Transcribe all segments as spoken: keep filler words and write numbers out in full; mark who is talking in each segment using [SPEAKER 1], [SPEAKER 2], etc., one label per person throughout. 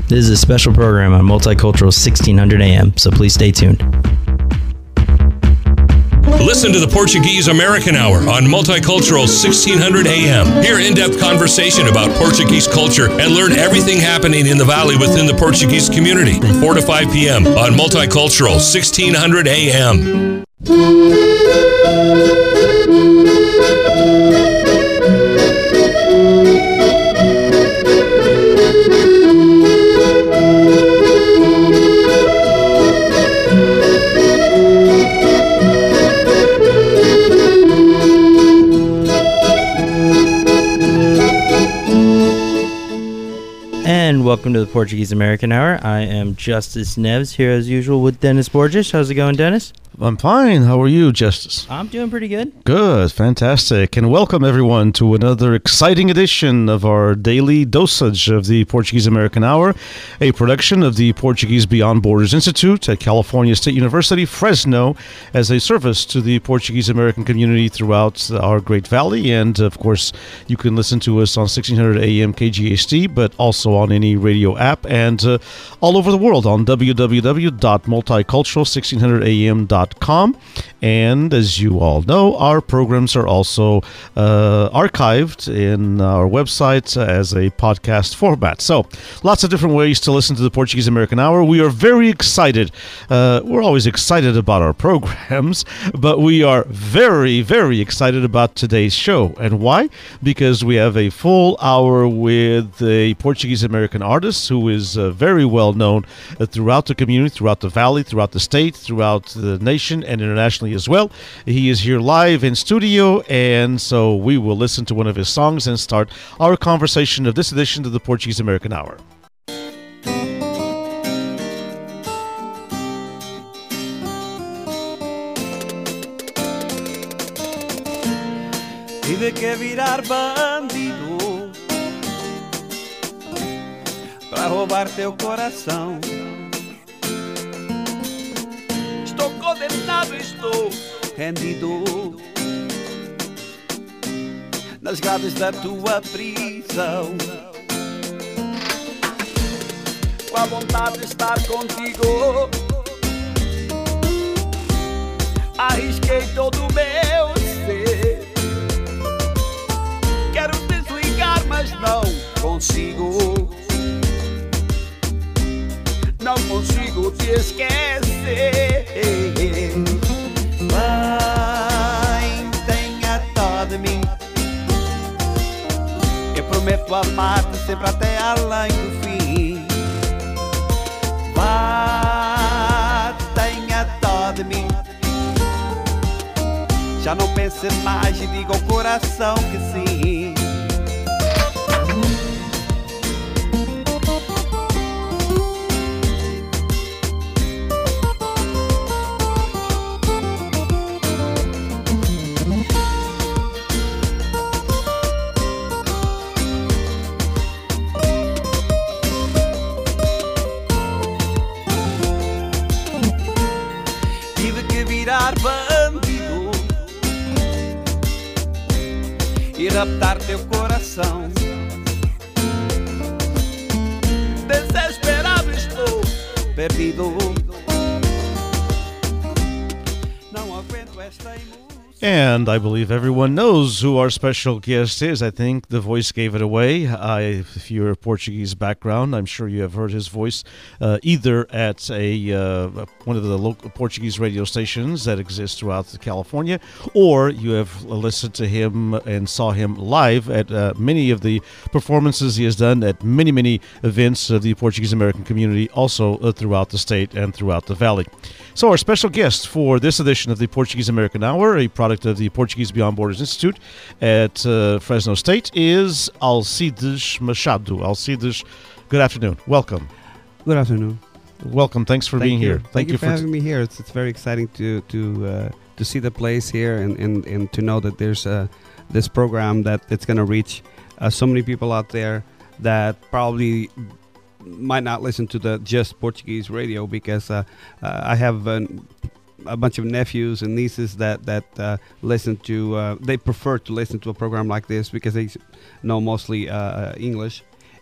[SPEAKER 1] This is a special program on Multicultural sixteen hundred A M, so please stay tuned.
[SPEAKER 2] Listen to the Portuguese American Hour on Multicultural sixteen hundred A M. Hear in-depth conversation about Portuguese culture and learn everything happening in the Valley within the Portuguese community from four to five p.m. on Multicultural sixteen hundred A M.
[SPEAKER 1] And welcome to the Portuguese American Hour. I am Justice Neves here as usual with Dennis Borges. How's it going, Dennis?
[SPEAKER 3] I'm fine. How are you, Justice?
[SPEAKER 1] I'm doing pretty good.
[SPEAKER 3] Good. Fantastic. And welcome, everyone, to another exciting edition of our daily dosage of the Portuguese American Hour, a production of the Portuguese Beyond Borders Institute at California State University, Fresno, as a service to the Portuguese American community throughout our Great Valley. And, of course, you can listen to us on sixteen hundred A M K G H D, but also on any radio app and uh, all over the world on w w w dot multicultural sixteen hundred a m dot com. And as you all know, our programs are also uh, archived in our website as a podcast format. So lots of different ways to listen to the Portuguese American Hour. We are very excited. Uh, we're always excited about our programs, but we are very, very excited about today's show. And why? Because we have a full hour with a Portuguese American artist who is uh, very well known uh, throughout the community, throughout the valley, throughout the state, throughout the nation, and internationally as well. He is here live in studio, and so we will listen to one of his songs and start our conversation of this edition of the Portuguese American Hour.
[SPEAKER 4] Tive que virar bandido pra roubar teu coração. Estou condenado, estou rendido nas grades da tua prisão. Com a vontade de estar contigo, arrisquei todo o meu ser. Quero desligar, mas não consigo. Não consigo te esquecer. Mãe, tenha dó de mim. Eu prometo amar-te sempre até além do fim. Vá, tenha dó de mim. Já não pense mais e diga ao coração que sim. Bandido e raptar teu coração. Desesperado estou, perdido. Não aguento esta emoção.
[SPEAKER 3] And I believe everyone knows who our special guest is. I think the voice gave it away. I, if you're a Portuguese background, I'm sure you have heard his voice uh, either at a uh, one of the local Portuguese radio stations that exist throughout California, or you have listened to him and saw him live at uh, many of the performances he has done at many, many events of the Portuguese American community, also uh, throughout the state and throughout the valley. So our special guest for this edition of the Portuguese American Hour, a product of the Portuguese Beyond Borders Institute at uh, Fresno State, is Alcides Machado. Alcides, good afternoon. Welcome.
[SPEAKER 5] Good afternoon.
[SPEAKER 3] Welcome. Thanks for
[SPEAKER 5] Thank
[SPEAKER 3] being
[SPEAKER 5] you.
[SPEAKER 3] here.
[SPEAKER 5] Thank,
[SPEAKER 3] Thank
[SPEAKER 5] you,
[SPEAKER 3] you
[SPEAKER 5] for,
[SPEAKER 3] for
[SPEAKER 5] having me here. It's, it's very exciting to to uh, to see the place here and, and, and to know that there's uh, this program that it's going to reach uh, so many people out there that probably might not listen to the just Portuguese radio, because uh, uh, I have an, a bunch of nephews and nieces that that uh, listen to. Uh, they prefer to listen to a program like this because they know mostly uh, English,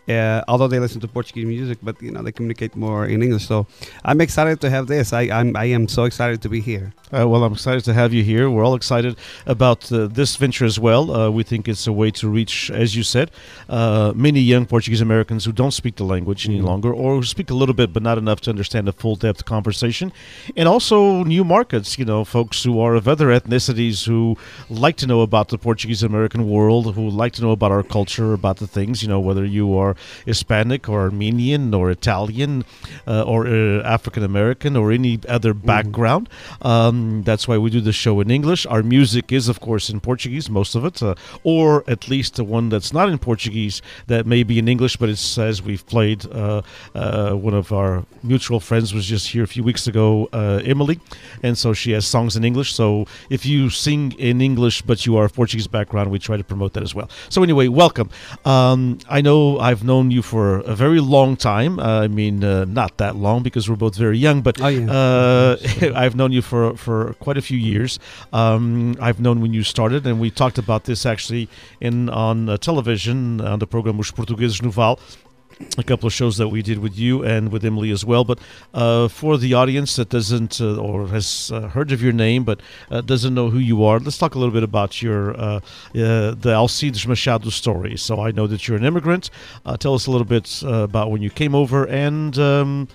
[SPEAKER 5] Uh, although they listen to Portuguese music, but you know they communicate more in English. So I'm excited to have this. I I'm, I am so excited to be here.
[SPEAKER 3] Uh, well, I'm excited to have you here. We're all excited about uh, this venture as well. Uh, we think it's a way to reach, as you said, uh, many young Portuguese Americans who don't speak the language any
[SPEAKER 5] Mhm.
[SPEAKER 3] longer, or who speak a little bit but not enough to understand a full depth conversation. And also new markets, you know, folks who are of other ethnicities who like to know about the Portuguese American world, who like to know about our culture, about the things, you know, whether you are Hispanic or Armenian or Italian uh, or uh, African American or any other background. Um, that's why we do the show in English. Our music is, of course, in Portuguese, most of it, uh, or at least the one that's not in Portuguese that may be in English, but it says we've played. Uh, uh, one of our mutual friends was just here a few weeks ago, uh, Emily, and so she has songs in English. So if you sing in English but you are of Portuguese background, we try to promote that as well. So anyway, welcome. Um, I know I've known you for a very long time. Uh, I mean, uh, not that long because we're both very young, but
[SPEAKER 5] Oh, yeah.
[SPEAKER 3] uh, I've known you for for quite a few years. Um, I've known when you started, and we talked about this actually in on uh, television on the program Os Portugueses no Val. A couple of shows that we did with you and with Emily as well. But uh, for the audience that doesn't uh, or has uh, heard of your name but uh, doesn't know who you are, let's talk a little bit about your uh, uh, the Alcides Machado story. So I know that you're an immigrant. Uh, tell us a little bit uh, about when you came over and um,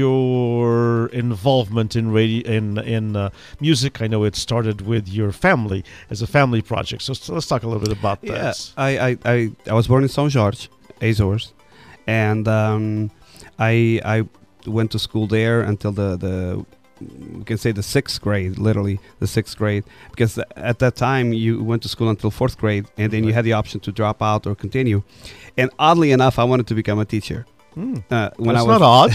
[SPEAKER 3] your involvement in radio in in uh, music. I know it started with your family as a family project. So, so let's talk a little bit about
[SPEAKER 5] Yeah,
[SPEAKER 3] that.
[SPEAKER 5] I, I, I, I was born in São Jorge, Azores, and um, I I went to school there until the the we can say the sixth grade, literally the sixth grade, because at that time you went to school until fourth grade, and then you
[SPEAKER 3] Right.
[SPEAKER 5] had the option to drop out or continue. And oddly enough, I wanted to become a teacher.
[SPEAKER 3] Hmm.
[SPEAKER 5] Uh, when
[SPEAKER 3] That's
[SPEAKER 5] I was
[SPEAKER 3] not odd.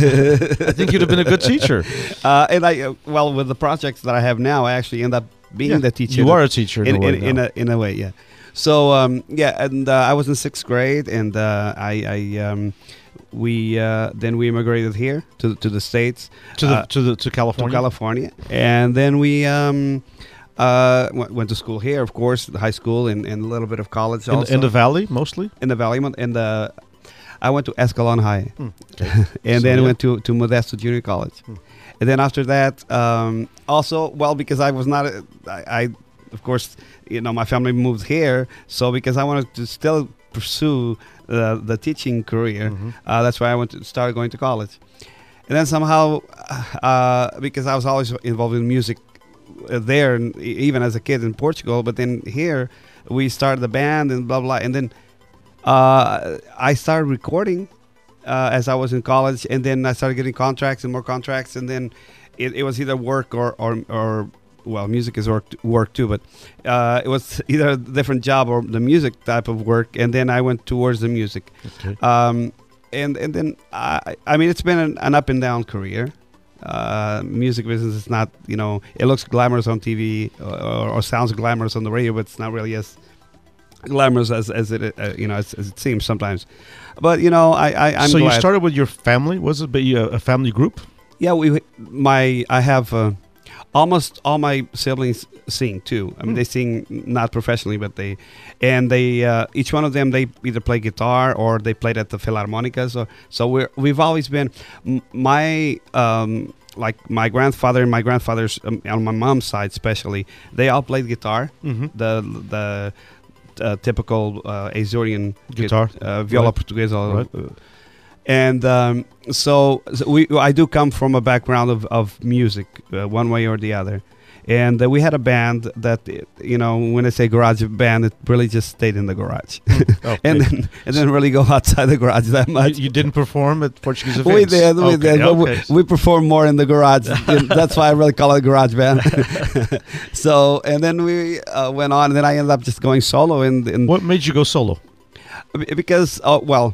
[SPEAKER 3] I think you'd have been a good teacher.
[SPEAKER 5] uh, and I uh, well with the projects that I have now, I actually end up being
[SPEAKER 3] Yeah,
[SPEAKER 5] the teacher.
[SPEAKER 3] You
[SPEAKER 5] that-
[SPEAKER 3] are a teacher in,
[SPEAKER 5] in
[SPEAKER 3] a way
[SPEAKER 5] in, in
[SPEAKER 3] now.
[SPEAKER 5] a in a way, yeah. So um, yeah, and uh, I was in sixth grade, and uh, I, I um, we uh, then we immigrated here to to the States,
[SPEAKER 3] to the
[SPEAKER 5] uh,
[SPEAKER 3] to the to
[SPEAKER 5] to
[SPEAKER 3] California.
[SPEAKER 5] California, and then we um, uh, w- went to school here, of course, the high school and, and a little bit of college
[SPEAKER 3] in,
[SPEAKER 5] also
[SPEAKER 3] in the valley mostly.
[SPEAKER 5] in the Valley, and the I went to Escalon High,
[SPEAKER 3] Hmm, okay.
[SPEAKER 5] and
[SPEAKER 3] So,
[SPEAKER 5] then
[SPEAKER 3] yeah.
[SPEAKER 5] went to to Modesto Junior College,
[SPEAKER 3] Hmm.
[SPEAKER 5] and then after that, um, also well because I was not a, I, I of course you know my family moved here, so because I wanted to still pursue uh, the teaching career,
[SPEAKER 3] Mhm.
[SPEAKER 5] uh, that's why I went to start going to college, and then somehow uh, because I was always involved in music uh, there, and e- even as a kid in Portugal, but then here we started the band and blah blah, and then. Uh, I started recording uh, as I was in college, and then I started getting contracts and more contracts, and then it, it was either work or, or, or well, music is work, work too, but uh, it was either a different job or the music type of work, and then I went towards the music.
[SPEAKER 3] Okay.
[SPEAKER 5] Um, and and then I, I mean, it's been an, an up and down career. Uh, music business is not, you know, it looks glamorous on T V or, or sounds glamorous on the radio, but it's not really as glamorous as, as it uh, you know as, as it seems sometimes. But you know, I, I I'm
[SPEAKER 3] so
[SPEAKER 5] glad.
[SPEAKER 3] you started with your family. Was it be a, a family group?
[SPEAKER 5] Yeah, we my I have uh, almost all my siblings sing too. I mean,
[SPEAKER 3] Hmm.
[SPEAKER 5] they sing not professionally, but they and they uh, each one of them they either play guitar or they played at the Philharmonica. So so we're we've always been m- my um, like my grandfather and my grandfather's um, on my mom's side especially. They all played guitar.
[SPEAKER 3] Mm-hmm.
[SPEAKER 5] The the uh, typical uh, Azorian
[SPEAKER 3] Guitar.
[SPEAKER 5] uh, viola
[SPEAKER 3] Right.
[SPEAKER 5] portuguesa.
[SPEAKER 3] Right.
[SPEAKER 5] uh, And um, so, so we, I do come from a background of, of music, uh, one way or the other. And uh, we had a band that, uh, you know, when I say garage band, it really just stayed in the garage.
[SPEAKER 3] Okay.
[SPEAKER 5] and then and didn't really go outside the garage that
[SPEAKER 3] you,
[SPEAKER 5] much.
[SPEAKER 3] you didn't perform at Portuguese events.
[SPEAKER 5] We did, we
[SPEAKER 3] okay.
[SPEAKER 5] did. but
[SPEAKER 3] Okay.
[SPEAKER 5] We, we perform more in the garage. And that's why I really call it a garage band. So, and then we uh, went on, and then I ended up just going solo. In, in
[SPEAKER 3] What made you go solo?
[SPEAKER 5] because uh, well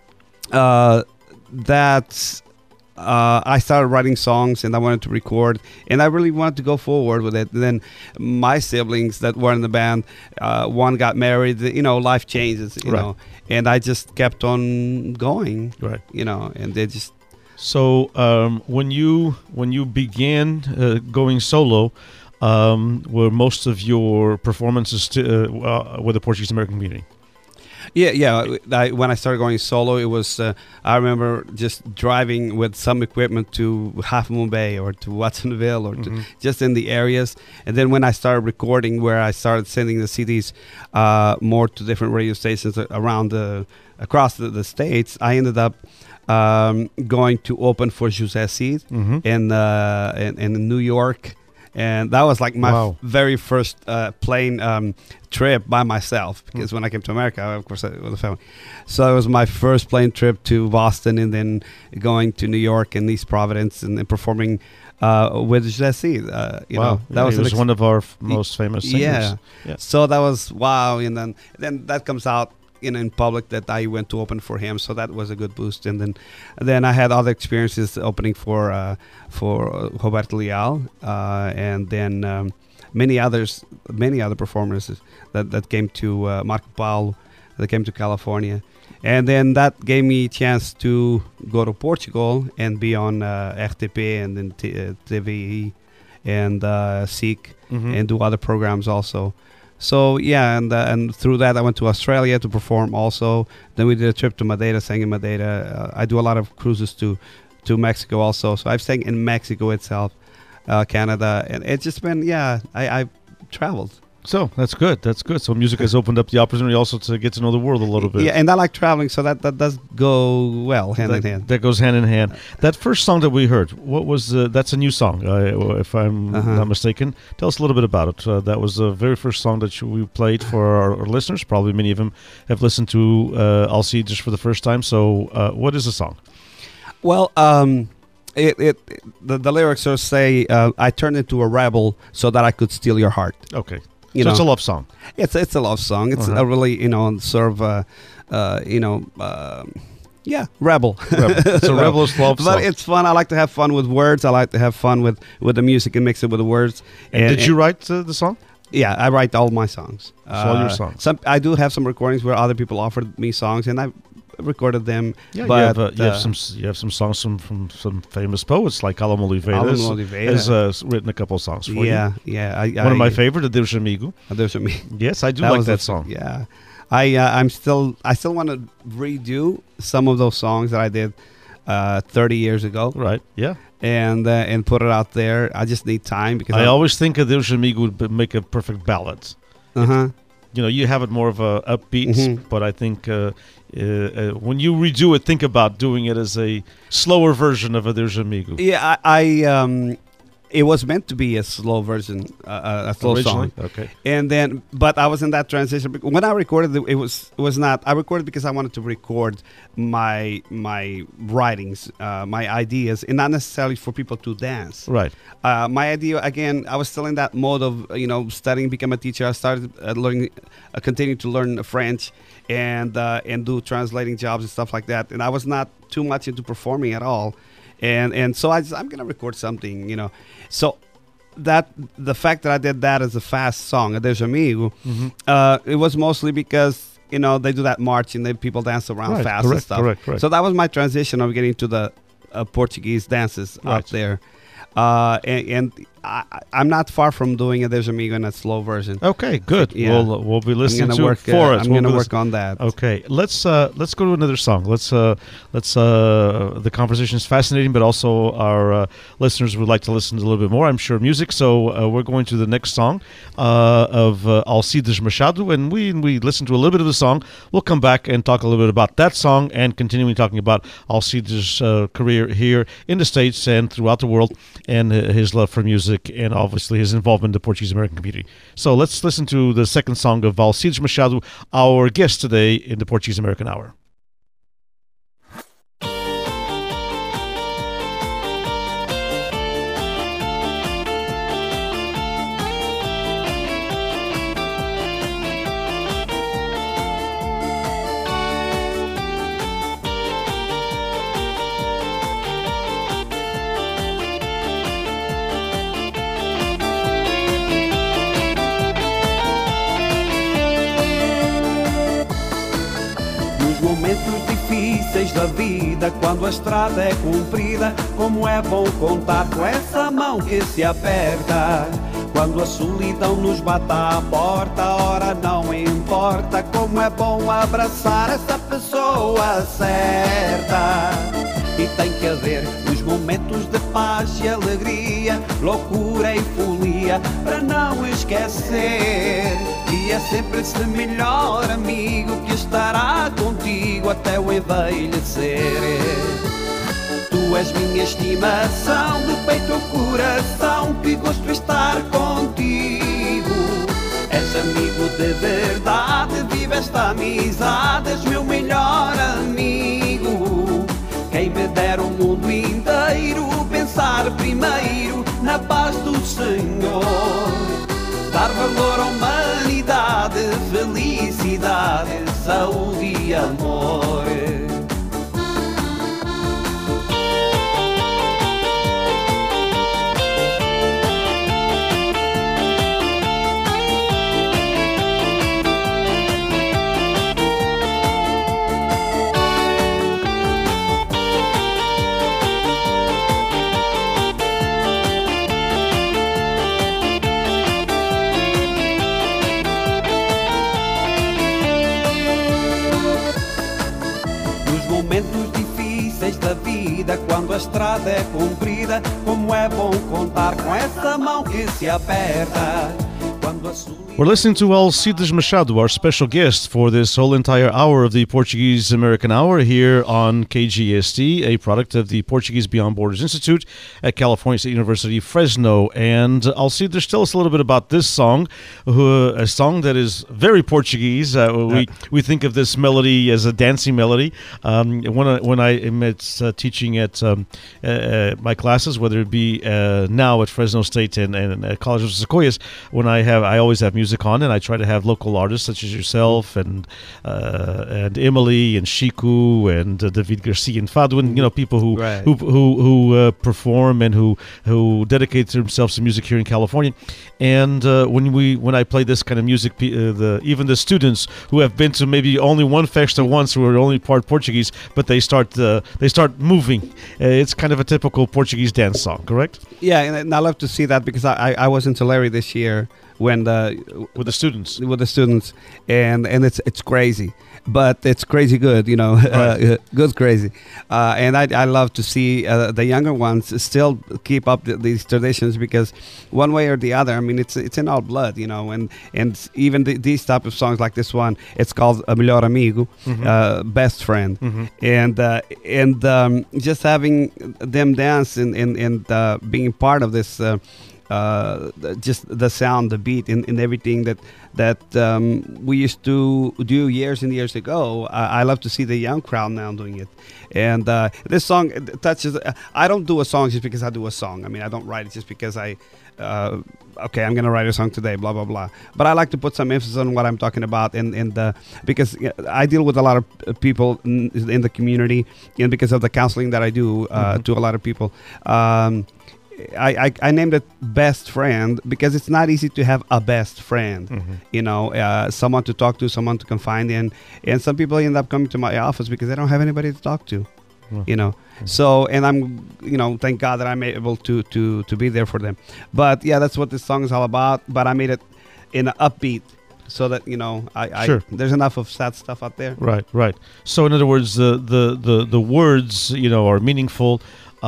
[SPEAKER 5] uh that uh I started writing songs and I wanted to record and I really wanted to go forward with it. And then my siblings that were in the band, uh one got married, you know, life changes, you
[SPEAKER 3] Right.
[SPEAKER 5] know, and I just kept on going,
[SPEAKER 3] Right.
[SPEAKER 5] you know, and they just
[SPEAKER 3] So um, when you when you began uh, going solo, um, were most of your performances to, uh, uh, with the Portuguese American community?
[SPEAKER 5] Yeah, yeah. I, when I started going solo, it was uh, I remember just driving with some equipment to Half Moon Bay or to Watsonville or
[SPEAKER 3] Mhm.
[SPEAKER 5] to just in the areas. And then when I started recording, where I started sending the C Ds uh, more to different radio stations a- around the across the, the states, I ended up um, going to open for José Cid
[SPEAKER 3] Mm-hmm.
[SPEAKER 5] in, uh, in in New York. And that was like my
[SPEAKER 3] Wow.
[SPEAKER 5] f- very first uh, plane um, trip by myself, because when I came to America, of course, I was a family. So it was my first plane trip to Boston, and then going to New York and East Providence, and then performing uh, with Jesse. Uh, you
[SPEAKER 3] wow.
[SPEAKER 5] know, that
[SPEAKER 3] Yeah,
[SPEAKER 5] was,
[SPEAKER 3] he
[SPEAKER 5] an
[SPEAKER 3] was
[SPEAKER 5] ex-
[SPEAKER 3] one of our f- most famous singers.
[SPEAKER 5] yeah.
[SPEAKER 3] Yeah.
[SPEAKER 5] So that was wow, and then then that comes out in in public that I went to open for him. So that was a good boost. And then then I had other experiences opening for uh, for uh, Roberto Leal, uh, and then um, many others, many other performances that that came to uh, Marco Paulo, that came to California. And then that gave me a chance to go to Portugal and be on uh, R T P and then T- uh, T V E and uh, Seek
[SPEAKER 3] Mhm.
[SPEAKER 5] and do other programs also. So yeah, and uh, and through that I went to Australia to perform also. Then we did a trip to Madeira, sang in Madeira. Uh, I do a lot of cruises to to Mexico also. So I've sang in Mexico itself, uh, Canada, and it's just been yeah. I I traveled.
[SPEAKER 3] So that's good. That's good. So music has opened up the opportunity also to get to know the world a little bit.
[SPEAKER 5] Yeah, and I like traveling, so that that does go well hand
[SPEAKER 3] that,
[SPEAKER 5] in hand.
[SPEAKER 3] That goes hand in hand. That first song that we heard, what was uh, that's a new song, uh, if I'm
[SPEAKER 5] Uh-huh.
[SPEAKER 3] not mistaken. Tell us a little bit about it. Uh, that was the very first song that you, we played for our, our listeners. Probably many of them have listened to uh, I'll See just for the first time. So, uh, what is the song?
[SPEAKER 5] Well, um, it, it the, the lyrics are say, uh, "I turned into a rebel so that I could steal your heart."
[SPEAKER 3] Okay,
[SPEAKER 5] You
[SPEAKER 3] so
[SPEAKER 5] know,
[SPEAKER 3] it's a love song.
[SPEAKER 5] it's it's a love song. It's
[SPEAKER 3] Uh-huh.
[SPEAKER 5] a really you know sort of uh, uh, you know um yeah rebel.
[SPEAKER 3] Rebel. It's a rebel's love
[SPEAKER 5] But
[SPEAKER 3] song.
[SPEAKER 5] it's fun. I like to have fun with words. I like to have fun with, with the music and mix it with the words.
[SPEAKER 3] And did you write uh, the song?
[SPEAKER 5] Yeah, I write all my songs.
[SPEAKER 3] all your songs.
[SPEAKER 5] Some I do have some recordings where other people offered me songs, and I recorded them.
[SPEAKER 3] Yeah,
[SPEAKER 5] but
[SPEAKER 3] you have, uh, you have
[SPEAKER 5] uh,
[SPEAKER 3] some s- you have some songs from, from some famous poets like Alamo Oliveira.
[SPEAKER 5] Alamo
[SPEAKER 3] has-
[SPEAKER 5] Oliveira.
[SPEAKER 3] has uh, s- written a couple of songs for
[SPEAKER 5] yeah, yeah. I,
[SPEAKER 3] you. One
[SPEAKER 5] I,
[SPEAKER 3] of my favorite, Deus Amigo.
[SPEAKER 5] There's me.
[SPEAKER 3] Yes, I do
[SPEAKER 5] That
[SPEAKER 3] like
[SPEAKER 5] was
[SPEAKER 3] that
[SPEAKER 5] a-
[SPEAKER 3] song.
[SPEAKER 5] Yeah, I uh, I'm still I still want to redo some of those songs that I did uh, thirty years ago,
[SPEAKER 3] Right, yeah.
[SPEAKER 5] and uh, and put it out there. I just need time because
[SPEAKER 3] I always think a Deus Amigo would b- make a perfect ballad.
[SPEAKER 5] uh huh.
[SPEAKER 3] You know, you have it more of a upbeat,
[SPEAKER 5] Mhm.
[SPEAKER 3] but I think uh, uh, uh, when you redo it, think about doing it as a slower version of a Deus Amigo.
[SPEAKER 5] Yeah, I, I um, it was meant to be a slow version, uh, a slow
[SPEAKER 3] Originally?
[SPEAKER 5] song,
[SPEAKER 3] Okay.
[SPEAKER 5] and then but I was in that transition bec- when I recorded it. It was it was not. I recorded because I wanted to record my my writings, uh, my ideas, and not necessarily for people to dance.
[SPEAKER 3] Right.
[SPEAKER 5] Uh, my idea again, I was still in that mode of you know studying, become a teacher. I started uh, learning, uh, continuing to learn French, and uh, and do translating jobs and stuff like that. And I was not too much into performing at all, and and so I just, I'm gonna record something, you know. So that the fact that I did that as a fast song, Adeus Amigo,
[SPEAKER 3] Mm-hmm.
[SPEAKER 5] uh, it was mostly because you know they do that march and then people dance around
[SPEAKER 3] Right,
[SPEAKER 5] fast and
[SPEAKER 3] correct,
[SPEAKER 5] stuff.
[SPEAKER 3] correct, correct.
[SPEAKER 5] So that was my transition of getting to the uh, Portuguese dances
[SPEAKER 3] Right.
[SPEAKER 5] out there. Uh, and, and I, I- I'm not far from doing Adeus Amigo in a slow version.
[SPEAKER 3] Okay, good.
[SPEAKER 5] Yeah.
[SPEAKER 3] We'll uh, we'll be
[SPEAKER 5] I'm
[SPEAKER 3] listening
[SPEAKER 5] gonna
[SPEAKER 3] to
[SPEAKER 5] work.
[SPEAKER 3] it for
[SPEAKER 5] uh,
[SPEAKER 3] us.
[SPEAKER 5] I'm
[SPEAKER 3] We'll
[SPEAKER 5] gonna
[SPEAKER 3] be
[SPEAKER 5] work on that.
[SPEAKER 3] Okay, let's uh, let's go to another song. Let's uh, let's uh, the conversation is fascinating, but also our uh, listeners would like to listen to a little bit more, I'm sure, music. So uh, we're going to the next song uh, of uh, Alcides Machado, and we we listen to a little bit of the song. We'll come back and talk a little bit about that song and continuing talking about Alcides' uh, career here in the States and throughout the world, and uh, his love for music and obviously his involvement in the Portuguese American community. So let's listen to the second song of Alcides Machado, our guest today in the Portuguese American Hour.
[SPEAKER 4] Nos momentos difíceis da vida, quando a estrada é comprida, como é bom contar com essa mão que se aperta. Quando a solidão nos bate à porta, ora não importa, como é bom abraçar essa pessoa certa. E tem que haver os momentos de paz e alegria, loucura e folia, para não esquecer. E é sempre esse melhor amigo que estará contigo até o envelhecer. Tu és minha estimação, de peito ao coração, que gosto de estar contigo. És amigo de verdade, vive esta amizade, és meu melhor amigo. Quem me dera o mundo inteiro, pensar primeiro na paz do Senhor. Dar valor à humanidade, felicidade, saúde e amor. Momentos difíceis da vida, quando a estrada é comprida, como é bom contar com essa mão que se aperta. Quando a solidão...
[SPEAKER 3] We're listening to Alcides Machado, our special guest for this whole entire hour of the Portuguese American Hour here on K G S T, a product of the Portuguese Beyond Borders Institute at California State University, Fresno. And Alcides, tell us a little bit about this song, uh, a song that is very Portuguese. Uh, we we think of this melody as a dancing melody. Um, when I, when I am at, uh, teaching at um, uh, my classes, whether it be uh, now at Fresno State and, and at College of Sequoias, when I have I always have music on, and I try to have local artists such as yourself and uh, and Emily and Chico and uh, David Garcia and Fado, and you know people who
[SPEAKER 5] Right.
[SPEAKER 3] who who, who uh, perform and who who dedicate themselves to music here in California. And uh, when we when I play this kind of music, pe- uh, the even the students who have been to maybe only one festa once, who are only part Portuguese, but they start uh, they start moving. Uh, it's kind of a typical Portuguese dance song, correct?
[SPEAKER 5] Yeah, and, and I love to see that because I, I, I was in Tulare this year when the
[SPEAKER 3] With the students.
[SPEAKER 5] with the students, and and it's it's crazy, but it's crazy good, you know,
[SPEAKER 3] Right.
[SPEAKER 5] uh, good crazy, uh, and I I love to see uh, the younger ones still keep up th- these traditions because one way or the other, I mean, it's it's in our blood, you know, and and even the, these type of songs like this one, it's called a melhor amigo, uh, best friend, and uh, and um, just having them dance and and and uh, being part of this. Uh, Uh, the- just the sound, the beat, and, and everything that that um, we used to do years and years ago. I, I love to see the young crowd now doing it. And uh, this song touches. I don't do a song just because I do a song. I mean, I don't write it just because I. Uh, okay, I'm gonna write a song today. Blah blah blah. But I like to put some emphasis on what I'm talking about, and and uh, because I deal with a lot of people in, in the community, and because of the counseling that I do uh,
[SPEAKER 3] Mm-hmm.
[SPEAKER 5] to a lot of people. Um, I, I, I named it best friend because it's not easy to have a best friend,
[SPEAKER 3] Mm-hmm.
[SPEAKER 5] you know, uh, someone to talk to, someone to confide in. And some people end up coming to my office because they don't have anybody to talk to,
[SPEAKER 3] Mm.
[SPEAKER 5] you know. So, and I'm, you know, thank God that I'm able to, to, to be there for them. But yeah, that's what this song is all about. But I made it in an upbeat so that, you know, I,
[SPEAKER 3] Sure.
[SPEAKER 5] I there's enough of sad stuff out there.
[SPEAKER 3] Right, right. So, in other words, the the the, the words, you know, are meaningful,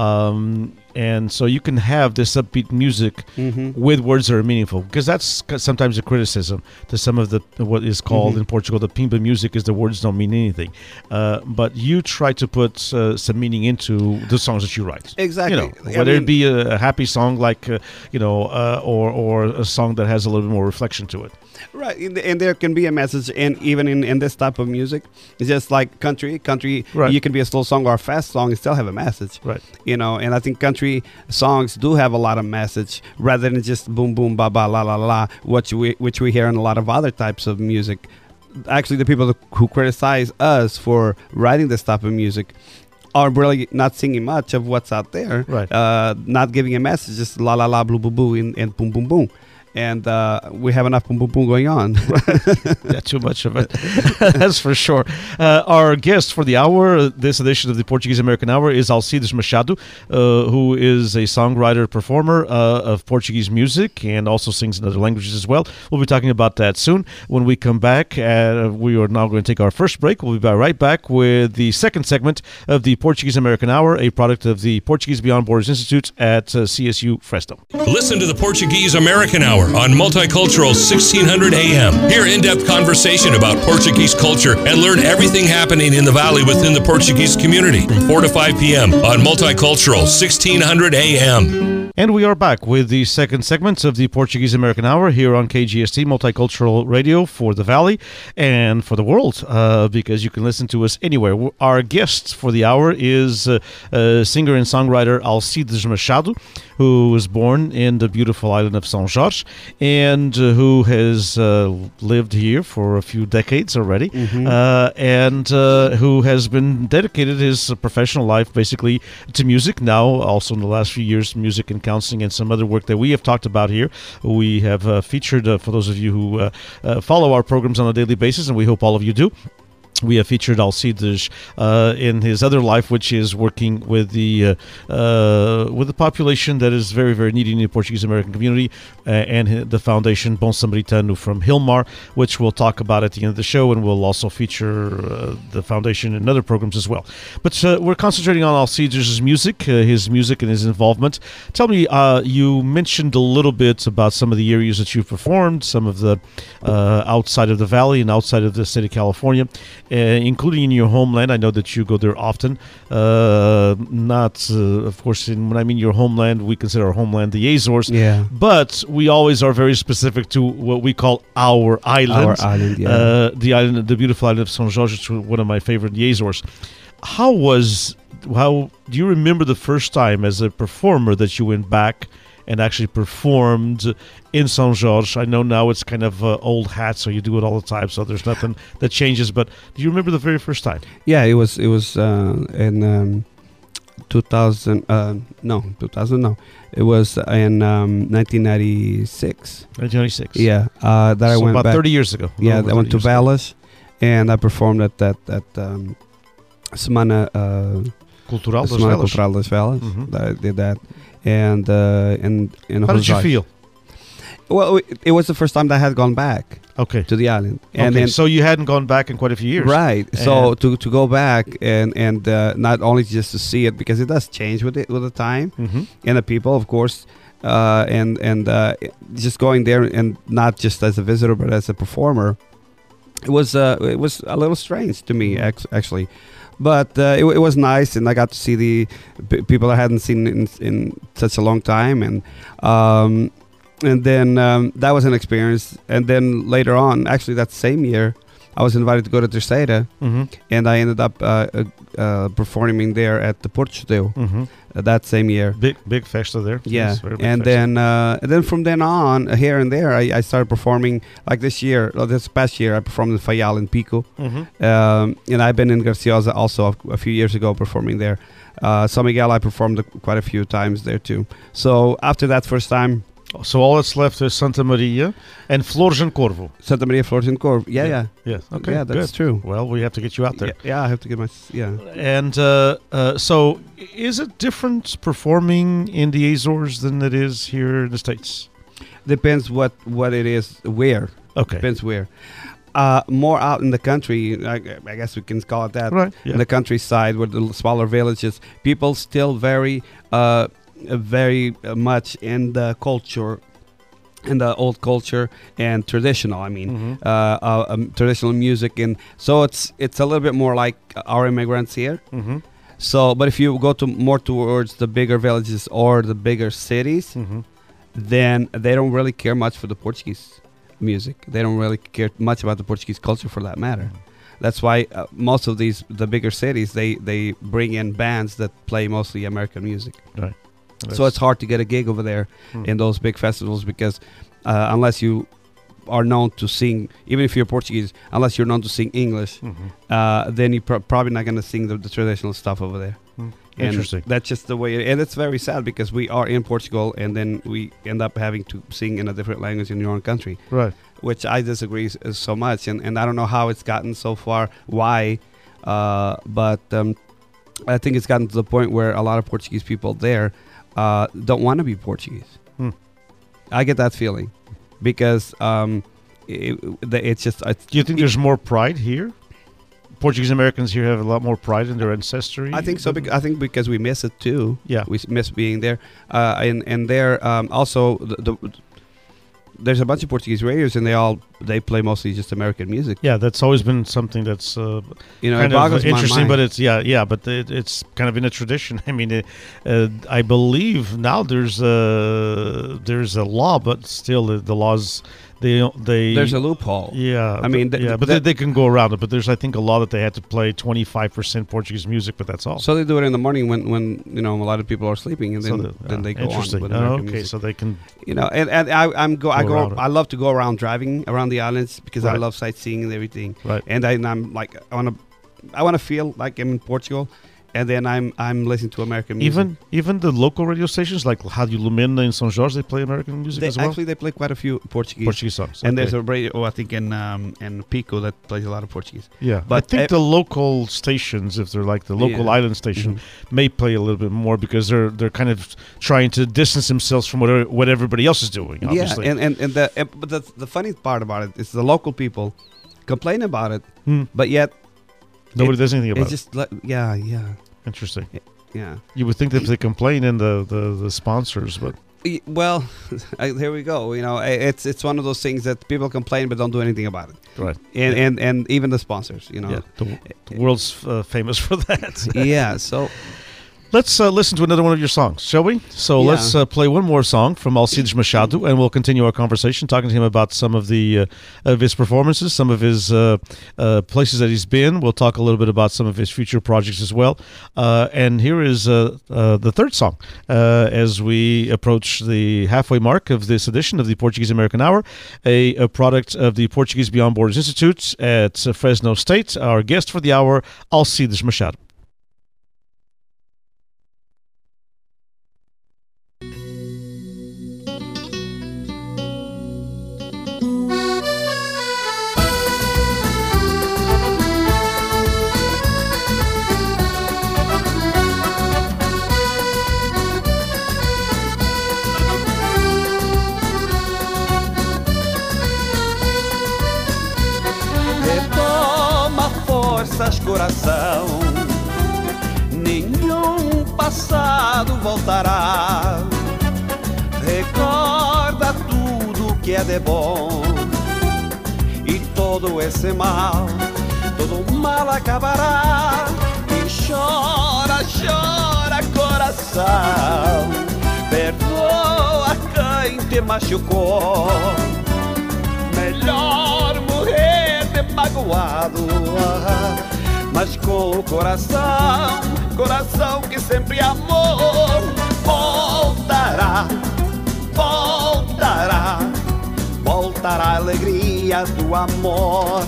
[SPEAKER 3] um, and so you can have this upbeat music
[SPEAKER 5] Mm-hmm.
[SPEAKER 3] with words that are meaningful, because that's c- sometimes a criticism to some of the what is called
[SPEAKER 5] Mhm.
[SPEAKER 3] in Portugal the pimba music is the words don't mean anything, uh, but you try to put uh, some meaning into the songs that you write.
[SPEAKER 5] Exactly.
[SPEAKER 3] You know,
[SPEAKER 5] I
[SPEAKER 3] whether
[SPEAKER 5] mean-
[SPEAKER 3] it be a, a happy song like uh, you know, uh, or or a song that has a little bit more reflection to it.
[SPEAKER 5] Right, and, and there can be a message, and even in, in this type of music, it's just like country. Country,
[SPEAKER 3] Right.
[SPEAKER 5] you can be a slow song or a fast song and still have a message.
[SPEAKER 3] Right.
[SPEAKER 5] You know, and I think country songs do have a lot of message rather than just boom, boom, ba, ba, la, la, la, which we, which we hear in a lot of other types of music. Actually, the people who criticize us for writing this type of music are really not singing much of what's out there.
[SPEAKER 3] Right.
[SPEAKER 5] Uh, not giving a message, just la, la, la, blue, boo, boo, and, and boom, boom, boom. and uh, we have enough boom boom boom going on.
[SPEAKER 3] Not too much of it. That's for sure. Uh, our guest for the hour, uh, this edition of the Portuguese American Hour, is Alcides Machado, uh, who is a songwriter, performer uh, of Portuguese music, and also sings in other languages as well. We'll be talking about that soon. When we come back, uh, we are now going to take our first break. We'll be right back with the second segment of the Portuguese American Hour, a product of the Portuguese Beyond Borders Institute at uh, C S U Fresno.
[SPEAKER 2] Listen to the Portuguese American Hour on Multicultural sixteen hundred A M. Hear in-depth conversation about Portuguese culture and learn everything happening in the Valley within the Portuguese community from four to five p.m. on Multicultural sixteen hundred A M.
[SPEAKER 3] And we are back with the second segment of the Portuguese American Hour here on K G S T, Multicultural Radio for the Valley and for the world, uh, because you can listen to us anywhere. Our guest for the hour is uh, uh, singer and songwriter Alcides Machado, who was born in the beautiful island of São Jorge and uh, who has uh, lived here for a few decades already,
[SPEAKER 5] Mm-hmm.
[SPEAKER 3] uh, and uh, who has been dedicated his professional life basically to music. Now, also in the last few years, music and counseling and some other work that we have talked about here. We have uh, featured, uh, for those of you who uh, uh, follow our programs on a daily basis, and we hope all of you do. We have featured Alcides uh, in his other life, which is working with the uh, uh, with the population that is very, very needy in the Portuguese American community, uh, and the foundation Bom Samaritano from Hilmar, which we'll talk about at the end of the show, and we'll also feature uh, the foundation in other programs as well. But uh, we're concentrating on Alcides' music, uh, his music and his involvement. Tell me, uh, you mentioned a little bit about some of the areas that you've performed, some of the uh, outside of the Valley and outside of the state of California. Uh, including in your homeland. I know that you go there often. Uh, not, uh, of course, in, when I mean your homeland, we consider our homeland the Azores.
[SPEAKER 5] Yeah.
[SPEAKER 3] But we always are very specific to what we call our island.
[SPEAKER 5] Our island, yeah.
[SPEAKER 3] Uh, the island, the beautiful island of São Jorge, is one of my favorite, the Azores. How was, how, do you remember the first time as a performer that you went back and actually performed in São Jorge? I know now it's kind of uh, old hat, so you do it all the time, so there's nothing that changes. But do you remember the very first time?
[SPEAKER 5] Yeah, it was it was uh, in um, two thousand. Uh, no, two thousand. No, it was in um, nineteen ninety-six.
[SPEAKER 3] nineteen ninety-six.
[SPEAKER 5] Yeah, uh, that
[SPEAKER 3] so
[SPEAKER 5] I went
[SPEAKER 3] about
[SPEAKER 5] back.
[SPEAKER 3] thirty years ago.
[SPEAKER 5] Yeah,
[SPEAKER 3] Over
[SPEAKER 5] I went to
[SPEAKER 3] thirty years ago.
[SPEAKER 5] Valles, and I performed at that at um, Semana uh,
[SPEAKER 3] Cultural das
[SPEAKER 5] Semana
[SPEAKER 3] Velas.
[SPEAKER 5] Cultural das Velas.
[SPEAKER 3] Mhm.
[SPEAKER 5] That I did that, and uh, in in
[SPEAKER 3] How did you
[SPEAKER 5] Rosais.
[SPEAKER 3] feel?
[SPEAKER 5] Well, it, it was the first time that I had gone back
[SPEAKER 3] Okay.
[SPEAKER 5] to the island, and
[SPEAKER 3] okay.
[SPEAKER 5] then
[SPEAKER 3] So you hadn't gone back in quite a few years.
[SPEAKER 5] right. So
[SPEAKER 3] And-
[SPEAKER 5] to to go back and and uh, not only just to see it, because it does change with it with the time
[SPEAKER 3] Mm-hmm.
[SPEAKER 5] and the people, of course, uh, and and uh, just going there and not just as a visitor but as a performer, it was uh, it was a little strange to me ex- actually. But uh, it, it was nice, and I got to see the p- people I hadn't seen in, in such a long time, and um, and then um, that was an experience. And then later on, actually that same year, I was invited to go to Terceira,
[SPEAKER 3] Mm-hmm.
[SPEAKER 5] and I ended up uh, uh, uh, performing there at the Porto Judeu
[SPEAKER 3] Mm-hmm.
[SPEAKER 5] uh, that same year.
[SPEAKER 3] Big, big festa there.
[SPEAKER 5] Yeah,
[SPEAKER 3] Yes, very big
[SPEAKER 5] and
[SPEAKER 3] festa.
[SPEAKER 5] then uh, and then from then on, uh, here and there, I, I started performing. Like this year, or this past year, I performed in Fayal and Pico.
[SPEAKER 3] Mhm.
[SPEAKER 5] Um, and I've been in Graciosa also a, a few years ago performing there. Uh, São Miguel, I performed a, quite a few times there too. So after that first time,
[SPEAKER 3] So all that's left is Santa Maria and Flores and Corvo.
[SPEAKER 5] Santa Maria Flores and Corvo. Yeah, yeah,
[SPEAKER 3] Yes. Okay.
[SPEAKER 5] yeah, that's
[SPEAKER 3] good.
[SPEAKER 5] true.
[SPEAKER 3] Well, we have to get you out there.
[SPEAKER 5] Yeah, yeah, I have to get my s- yeah.
[SPEAKER 3] And uh, uh, so, is it different performing in the Azores than it is here in the States?
[SPEAKER 5] Depends what what it is, where.
[SPEAKER 3] Okay.
[SPEAKER 5] Depends where. Uh, more out in the country, I, I guess we can call it that.
[SPEAKER 3] Right. Yeah.
[SPEAKER 5] In the countryside, with the smaller villages, people still very, uh, very uh, much in the culture, in the old culture and traditional. I mean,
[SPEAKER 3] Mhm.
[SPEAKER 5] uh, uh, um, traditional music, and so it's it's a little bit more like our immigrants here.
[SPEAKER 3] Mm-hmm.
[SPEAKER 5] So, but if you go to more towards the bigger villages or the bigger cities,
[SPEAKER 3] Mm-hmm.
[SPEAKER 5] then they don't really care much for the Portuguese music. They don't really care much about the Portuguese culture, for that matter. That's why uh, most of these the bigger cities they they bring in bands that play mostly American music.
[SPEAKER 3] Right.
[SPEAKER 5] So it's hard to get a gig over there
[SPEAKER 3] Hmm.
[SPEAKER 5] in those big festivals, because uh, unless you are known to sing, even if you're Portuguese, unless you're known to sing English,
[SPEAKER 3] Mhm.
[SPEAKER 5] uh, then you're pro- probably not going to sing the, the traditional stuff over there.
[SPEAKER 3] Hmm.
[SPEAKER 5] And
[SPEAKER 3] Interesting.
[SPEAKER 5] That's just the way, it, and it's very sad because we are in Portugal, and then we end up having to sing in a different language in your own country,
[SPEAKER 3] Right.
[SPEAKER 5] which I disagree s- so much, and, and I don't know how it's gotten so far, why, uh, but um, I think it's gotten to the point where a lot of Portuguese people there uh, don't want to be Portuguese.
[SPEAKER 3] Hmm.
[SPEAKER 5] I get that feeling because um, it, it's just. It's,
[SPEAKER 3] Do you think there's more pride here? Portuguese Americans here have a lot more pride in their ancestry.
[SPEAKER 5] I think so.
[SPEAKER 3] than-
[SPEAKER 5] Bec- I think because we miss it too.
[SPEAKER 3] Yeah.
[SPEAKER 5] we s- miss being there. Uh, and and there um, also the, the there's a bunch of Portuguese radios, and they all they play mostly just American music.
[SPEAKER 3] Yeah, that's always been something that's uh,
[SPEAKER 5] You know,
[SPEAKER 3] kind
[SPEAKER 5] it boggles
[SPEAKER 3] of
[SPEAKER 5] my
[SPEAKER 3] interesting,
[SPEAKER 5] mind.
[SPEAKER 3] but it's yeah, yeah, but it, it's kind of in a tradition. I mean, it, uh, I believe now there's a there's a law, but still the, the laws they they
[SPEAKER 5] there's a loophole.
[SPEAKER 3] yeah.
[SPEAKER 5] I mean,
[SPEAKER 3] th-
[SPEAKER 5] th-
[SPEAKER 3] yeah, but
[SPEAKER 5] that-
[SPEAKER 3] they, they can go around it. But there's I think a law that they had to play twenty-five percent Portuguese music, but that's all.
[SPEAKER 5] So they do it in the morning when, when you know a lot of people are sleeping, and
[SPEAKER 3] So
[SPEAKER 5] then
[SPEAKER 3] the-
[SPEAKER 5] then
[SPEAKER 3] uh,
[SPEAKER 5] they go on
[SPEAKER 3] interesting.
[SPEAKER 5] with
[SPEAKER 3] Oh,
[SPEAKER 5] American
[SPEAKER 3] okay,
[SPEAKER 5] music.
[SPEAKER 3] so they can
[SPEAKER 5] You know, and, and I I'm go, I
[SPEAKER 3] Go
[SPEAKER 5] go
[SPEAKER 3] around it.
[SPEAKER 5] I love to go around driving around the islands because I
[SPEAKER 3] Right.
[SPEAKER 5] love sightseeing and everything.
[SPEAKER 3] right.
[SPEAKER 5] And, I, and I'm like I want to I want to feel like I'm in Portugal, and then I'm I'm listening to American music.
[SPEAKER 3] Even even the local radio stations like Rádio Lumena in São Jorge, they play American music
[SPEAKER 5] they,
[SPEAKER 3] as well.
[SPEAKER 5] actually they play quite a few Portuguese.
[SPEAKER 3] Portuguese songs.
[SPEAKER 5] And
[SPEAKER 3] okay.
[SPEAKER 5] there's a radio, oh, I think in um, in Pico that plays a lot of Portuguese.
[SPEAKER 3] Yeah,
[SPEAKER 5] But
[SPEAKER 3] I think
[SPEAKER 5] ev-
[SPEAKER 3] the local stations, if they're like the local
[SPEAKER 5] Yeah.
[SPEAKER 3] island station,
[SPEAKER 5] Mhm.
[SPEAKER 3] may play a little bit more because they're they're kind of trying to distance themselves from what what everybody else is doing. Obviously,
[SPEAKER 5] Yeah, and and, and the and, but the the funny part about it is the local people complain about it,
[SPEAKER 3] Hmm.
[SPEAKER 5] but yet
[SPEAKER 3] nobody
[SPEAKER 5] it-
[SPEAKER 3] does anything about
[SPEAKER 5] it's just like yeah, yeah,
[SPEAKER 3] it. Interesting.
[SPEAKER 5] yeah.
[SPEAKER 3] You would think that if they complain in the, the, the sponsors, but
[SPEAKER 5] Y- Well, I, here we go. You know, I- it's it's one of those things that people complain but don't do anything about it,
[SPEAKER 3] right,
[SPEAKER 5] and and, and even the sponsors. You know,
[SPEAKER 3] yeah, the, the world's uh, famous for that.
[SPEAKER 5] yeah. So
[SPEAKER 3] Let's uh, listen to another one of your songs, shall we? So
[SPEAKER 5] Yeah.
[SPEAKER 3] let's uh, play one more song from Alcides Machado, and we'll continue our conversation, talking to him about some of the uh, of his performances, some of his uh, uh, places that he's been. We'll talk a little bit about some of his future projects as well. Uh, and here is uh, uh, the third song uh, as we approach the halfway mark of this edition of the Portuguese American Hour, a, a product of the Portuguese Beyond Borders Institute at uh, Fresno State. Our guest for the hour, Alcides Machado.
[SPEAKER 4] Retoma forças, coração. Nenhum passado voltará. Recorda tudo que é de bom. E todo esse mal, todo mal acabará. E chora, chora, coração. Perdoa quem te machucou. Melhor morrer de magoado, ah, mas com o coração, coração que sempre amou. Voltará, voltará, voltará a alegria do amor.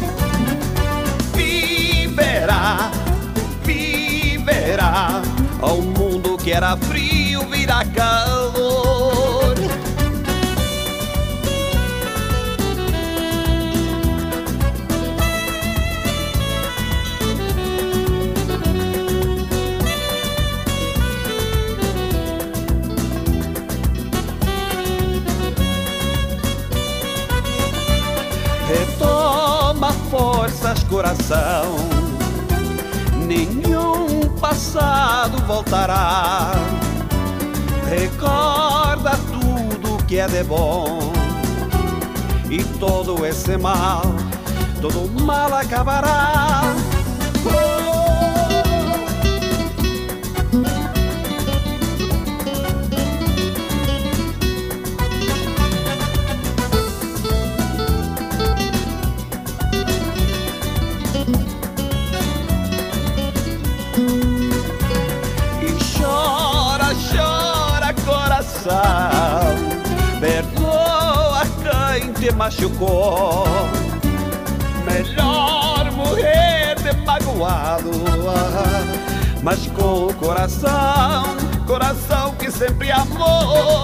[SPEAKER 4] Viverá, viverá, ao mundo que era frio virá calor. Retoma forças, coração. Nenhum passado voltará. Recorda tudo que é de bom. E todo esse mal, todo mal acabará. Perdoa quem te machucou. Melhor morrer de magoado, ah, mas com o coração, coração que sempre amou.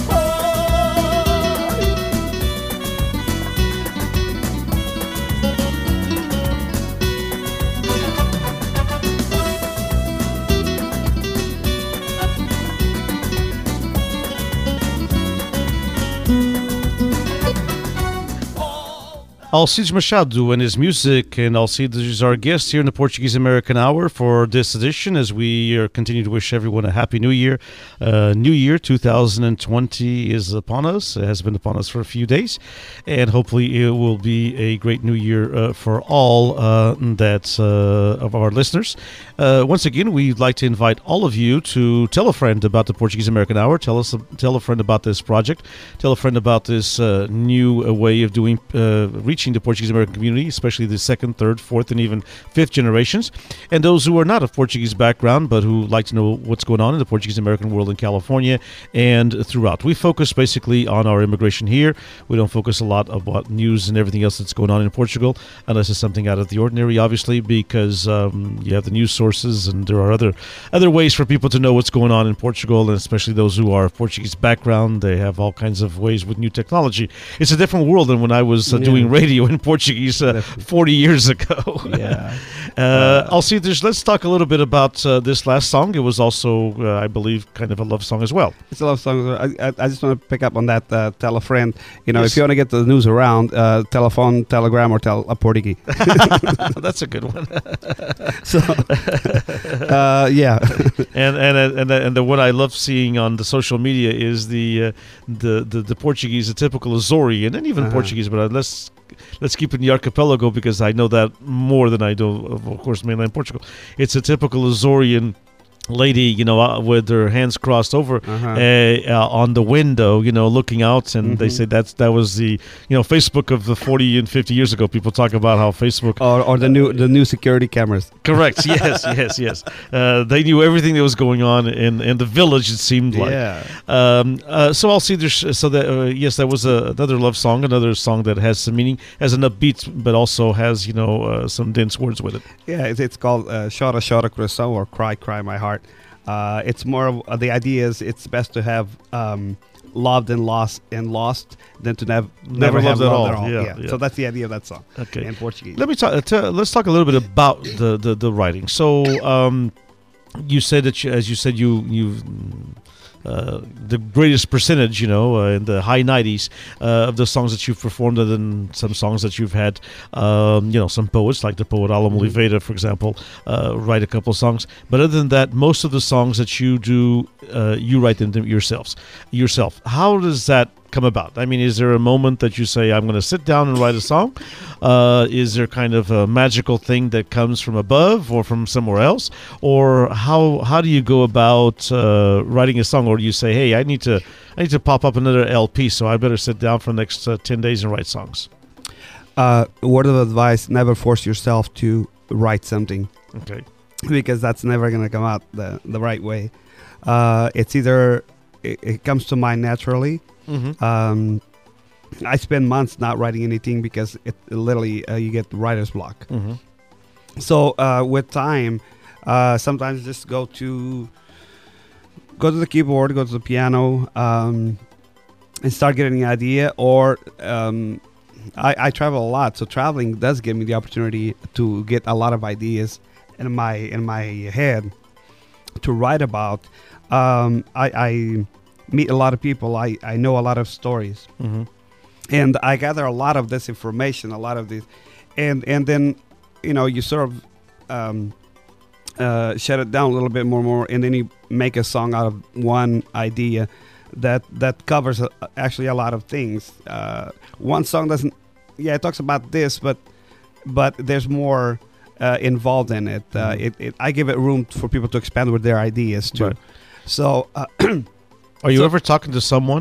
[SPEAKER 3] Alcides Machado and his music, and Alcides is our guest here in the Portuguese American Hour for this edition, as we are continue to wish everyone a happy new year. Uh, new year two thousand twenty is upon us. It has been upon us for a few days, and hopefully it will be a great new year uh, for all uh, that uh, of our listeners. Uh, once again, we'd like to invite all of you to tell a friend about the Portuguese American Hour. Tell us, tell a friend about this project. Tell a friend about this uh, new uh, way of doing uh, reaching the Portuguese American community, especially the second, third, fourth, and even fifth generations, and those who are not of Portuguese background but who like to know what's going on in the Portuguese American world in California and throughout. We focus basically on our immigration here. We don't focus a lot about news and everything else that's going on in Portugal, unless it's something out of the ordinary, obviously, because um, you have the news sources, and there are other other ways for people to know what's going on in Portugal, and especially those who are of Portuguese background. They have all kinds of ways with new technology. It's a different world than when I was uh,
[SPEAKER 5] Yeah.
[SPEAKER 3] doing radio in Portuguese uh, forty years ago.
[SPEAKER 5] Yeah.
[SPEAKER 3] uh, Alcides, let's talk a little bit about uh, this last song. It was also, uh, I believe, kind of a love song as well.
[SPEAKER 5] It's a love song. I, I, I just want to pick up on that. Uh, tell a friend. You know,
[SPEAKER 3] Yes.
[SPEAKER 5] if you want to get the news around, uh, telephone, telegram, or tell a Portuguese.
[SPEAKER 3] That's a good one.
[SPEAKER 5] So, uh, yeah.
[SPEAKER 3] and and and and the what I love seeing on the social media is the uh, the, the the Portuguese, the typical Azorian, and even
[SPEAKER 5] Uh-huh.
[SPEAKER 3] Portuguese, but uh, let's let's keep it in the archipelago because I know that more than I do, of of course, mainland Portugal. It's a typical Azorian lady, you know, uh, with her hands crossed over
[SPEAKER 5] Uh-huh.
[SPEAKER 3] uh, uh, on the window, you know, looking out, and they
[SPEAKER 5] Mhm.
[SPEAKER 3] say that's that was the, you know, Facebook of the forty and fifty years ago. People talk about how Facebook.
[SPEAKER 5] Or, or the new the new security cameras.
[SPEAKER 3] Correct. Yes, yes, yes. Uh, they knew everything that was going on in in the village. It seemed like.
[SPEAKER 5] Yeah.
[SPEAKER 3] Um, uh, so I'll see. There's so that uh, yes, that was a, another love song, another song that has some meaning, has an upbeat, but also has, you know, uh, some dense words with it.
[SPEAKER 5] Yeah, it's, it's called uh, Chora Chora Coração, or Cry Cry My Heart. Uh, it's more of uh, the idea is it's best to have um, loved and lost and lost than to nev-
[SPEAKER 3] Never
[SPEAKER 5] never have
[SPEAKER 3] loved at
[SPEAKER 5] loved
[SPEAKER 3] all.
[SPEAKER 5] at all.
[SPEAKER 3] Yeah, yeah.
[SPEAKER 5] So that's the idea of that song
[SPEAKER 3] Okay.
[SPEAKER 5] in Portuguese.
[SPEAKER 3] Let me talk. Uh, t- let's talk a little bit about the the, the writing. So um, you said that you, as you said you you. Uh, the greatest percentage, you know, uh, in the high nineties uh, of the songs that you've performed, and then some songs that you've had, um, you know, some poets like the poet Alan
[SPEAKER 5] Mhm.
[SPEAKER 3] Oliveira, for example, uh, write a couple of songs. But other than that, most of the songs that you do, uh, you write them yourselves. Yourself. How does that come about? I mean, is there a moment that you say, I'm going to sit down and write a song? Uh, is there kind of a magical thing that comes from above or from somewhere else? Or how how do you go about uh, writing a song? Or do you say, hey, I need to I need to pop up another L P, so I better sit down for the next uh, ten days and write songs?
[SPEAKER 5] Uh, word of advice: never force yourself to write something,
[SPEAKER 3] Okay.
[SPEAKER 5] because that's never going to come out the the right way. Uh, it's either it, it comes to mind naturally.
[SPEAKER 3] Mm-hmm.
[SPEAKER 5] Um, I spend months not writing anything because it literally uh, you get writer's block.
[SPEAKER 3] Mm-hmm.
[SPEAKER 5] So uh, with time, uh, sometimes just go to go to the keyboard, go to the piano, um, and start getting an idea. Or um, I, I travel a lot, so traveling does give me the opportunity to get a lot of ideas in my in my head to write about. Um, I, I meet a lot of people. I, I know a lot of stories.
[SPEAKER 3] Mm-hmm.
[SPEAKER 5] And I gather a lot of this information, a lot of this, and and then, you know, you sort of um, uh, shut it down a little bit more, and more, and then you make a song out of one idea that that covers a, actually a lot of things. Uh, one song doesn't, yeah, it talks about this, but but there's more uh, involved in it. Uh,
[SPEAKER 3] Mhm.
[SPEAKER 5] it, it. I give it room for people to expand with their ideas too.
[SPEAKER 3] Right.
[SPEAKER 5] So. Uh,
[SPEAKER 3] Are you
[SPEAKER 5] So-
[SPEAKER 3] ever talking to someone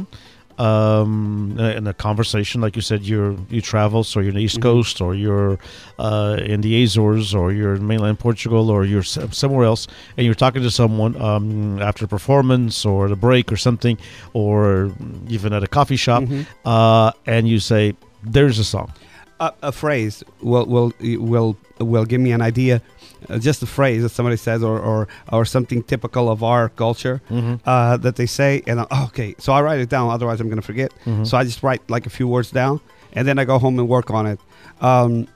[SPEAKER 3] um, in a- in a conversation, like you said, you're you travel, so you're in the East
[SPEAKER 5] Mhm.
[SPEAKER 3] Coast, or you're uh, in the Azores, or you're in mainland Portugal, or you're s- somewhere else, and you're talking to someone um, after a performance or at a break or something, or even at a coffee shop,
[SPEAKER 5] Mhm.
[SPEAKER 3] uh, and you say, "There's a song."
[SPEAKER 5] a, a phrase will will will will give me an idea, uh, just a phrase that somebody says, or or, or something typical of our culture
[SPEAKER 3] Mm-hmm.
[SPEAKER 5] uh, that they say, and I, oh, okay, so I write it down. Otherwise, I'm gonna forget.
[SPEAKER 3] Mhm.
[SPEAKER 5] So I just write like a few words down, and then I go home and work on it. Um,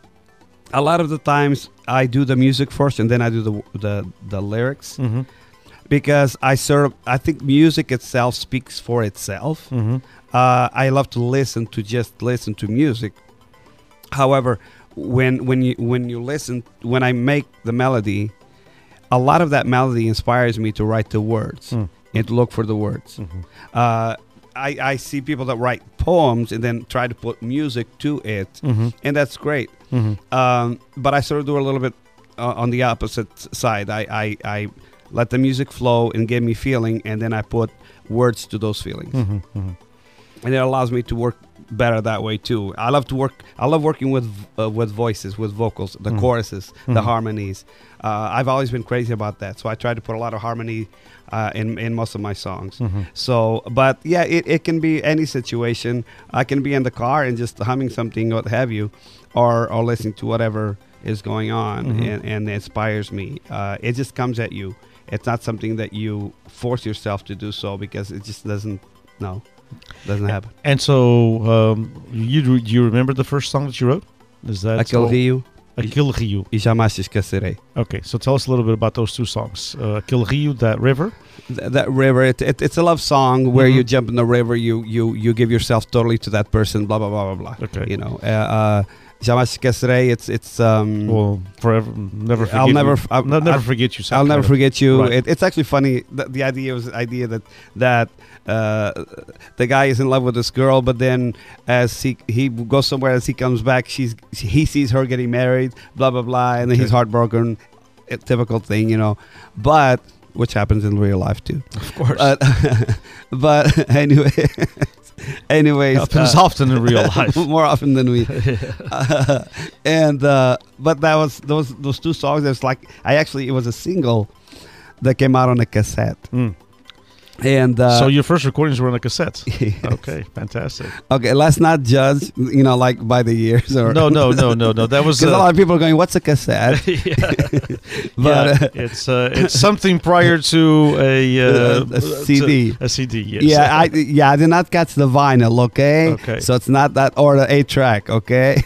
[SPEAKER 5] a lot of the times, I do the music first, and then I do the the the lyrics,
[SPEAKER 3] Mm-hmm.
[SPEAKER 5] because I sort of I think music itself speaks for itself.
[SPEAKER 3] Mm-hmm.
[SPEAKER 5] Uh, I love to listen to just listen to music. However, when when you when you listen, when I make the melody, a lot of that melody inspires me to write the words
[SPEAKER 3] Mm.
[SPEAKER 5] and to look for the words.
[SPEAKER 3] Mhm.
[SPEAKER 5] Uh, I, I see people that write poems and then try to put music to it,
[SPEAKER 3] Mm-hmm.
[SPEAKER 5] and that's great.
[SPEAKER 3] Mm-hmm.
[SPEAKER 5] Um, but I sort of do a little bit uh, on the opposite side. I, I, I let the music flow and give me feeling, and then I put words to those feelings.
[SPEAKER 3] Mm-hmm. Mm-hmm.
[SPEAKER 5] And it allows me to work better that way too. I love to work. I love working with uh, with voices, with vocals, the
[SPEAKER 3] Mhm.
[SPEAKER 5] choruses, the
[SPEAKER 3] Mhm.
[SPEAKER 5] harmonies. Uh, I've always been crazy about that, so I try to put a lot of harmony uh, in in most of my songs.
[SPEAKER 3] Mm-hmm.
[SPEAKER 5] So, but yeah, it, it can be any situation. I can be in the car and just humming something, what have you, or or listening to whatever is going on,
[SPEAKER 3] Mhm.
[SPEAKER 5] and, and it inspires me. Uh, it just comes at you. It's not something that you force yourself to do so, because it just doesn't. No, doesn't happen.
[SPEAKER 3] And so, um, you do you remember the first song that you wrote? Is that
[SPEAKER 5] Aquele
[SPEAKER 3] all-
[SPEAKER 5] rio
[SPEAKER 3] Aquele Rio?
[SPEAKER 5] e jamais te esquecerei.
[SPEAKER 3] Okay, so tell us a little bit about those two songs. Uh, Aquele Rio, that river.
[SPEAKER 5] Th- that river, it, it, it's a love song where
[SPEAKER 3] Mhm.
[SPEAKER 5] you jump in the river, you you you give yourself totally to that person, blah blah blah blah blah.
[SPEAKER 3] Okay.
[SPEAKER 5] You know, uh, uh, jamais te esquecerei. It's it's um.
[SPEAKER 3] Well, forever, never forget.
[SPEAKER 5] I'll never
[SPEAKER 3] you.
[SPEAKER 5] f- I'll-
[SPEAKER 3] No, never
[SPEAKER 5] I'll-
[SPEAKER 3] forget you.
[SPEAKER 5] I'll never forget you.
[SPEAKER 3] Right.
[SPEAKER 5] It, it's actually funny. The, the idea was the idea that that uh, the guy is in love with this girl, but then as he he goes somewhere, as he comes back, she's he sees her getting married, blah blah blah, and then he's
[SPEAKER 3] Okay.
[SPEAKER 5] heartbroken. A typical thing, you know, but which happens in real life too.
[SPEAKER 3] Of course.
[SPEAKER 5] But but anyway, anyways,
[SPEAKER 3] happens
[SPEAKER 5] uh,
[SPEAKER 3] often in real life.
[SPEAKER 5] more often than we. Uh, and uh, but that was those those two songs. It was like I actually it was a single that came out on a cassette.
[SPEAKER 3] Mm.
[SPEAKER 5] And uh,
[SPEAKER 3] So your first recordings were on a cassette.
[SPEAKER 5] yes.
[SPEAKER 3] Okay, fantastic.
[SPEAKER 5] Okay, let's not judge, you know, like by the years or
[SPEAKER 3] No, no, no, no, no. That was
[SPEAKER 5] because a
[SPEAKER 3] uh,
[SPEAKER 5] lot of people are going, "What's a cassette?"
[SPEAKER 3] yeah,
[SPEAKER 5] But
[SPEAKER 3] yeah,
[SPEAKER 5] uh,
[SPEAKER 3] it's uh, it's something prior to a uh,
[SPEAKER 5] A- a C D.
[SPEAKER 3] to- a C D. Yes.
[SPEAKER 5] yeah, I yeah, I did not catch the vinyl. Okay,
[SPEAKER 3] Okay.
[SPEAKER 5] so it's not that or the eight track. Okay,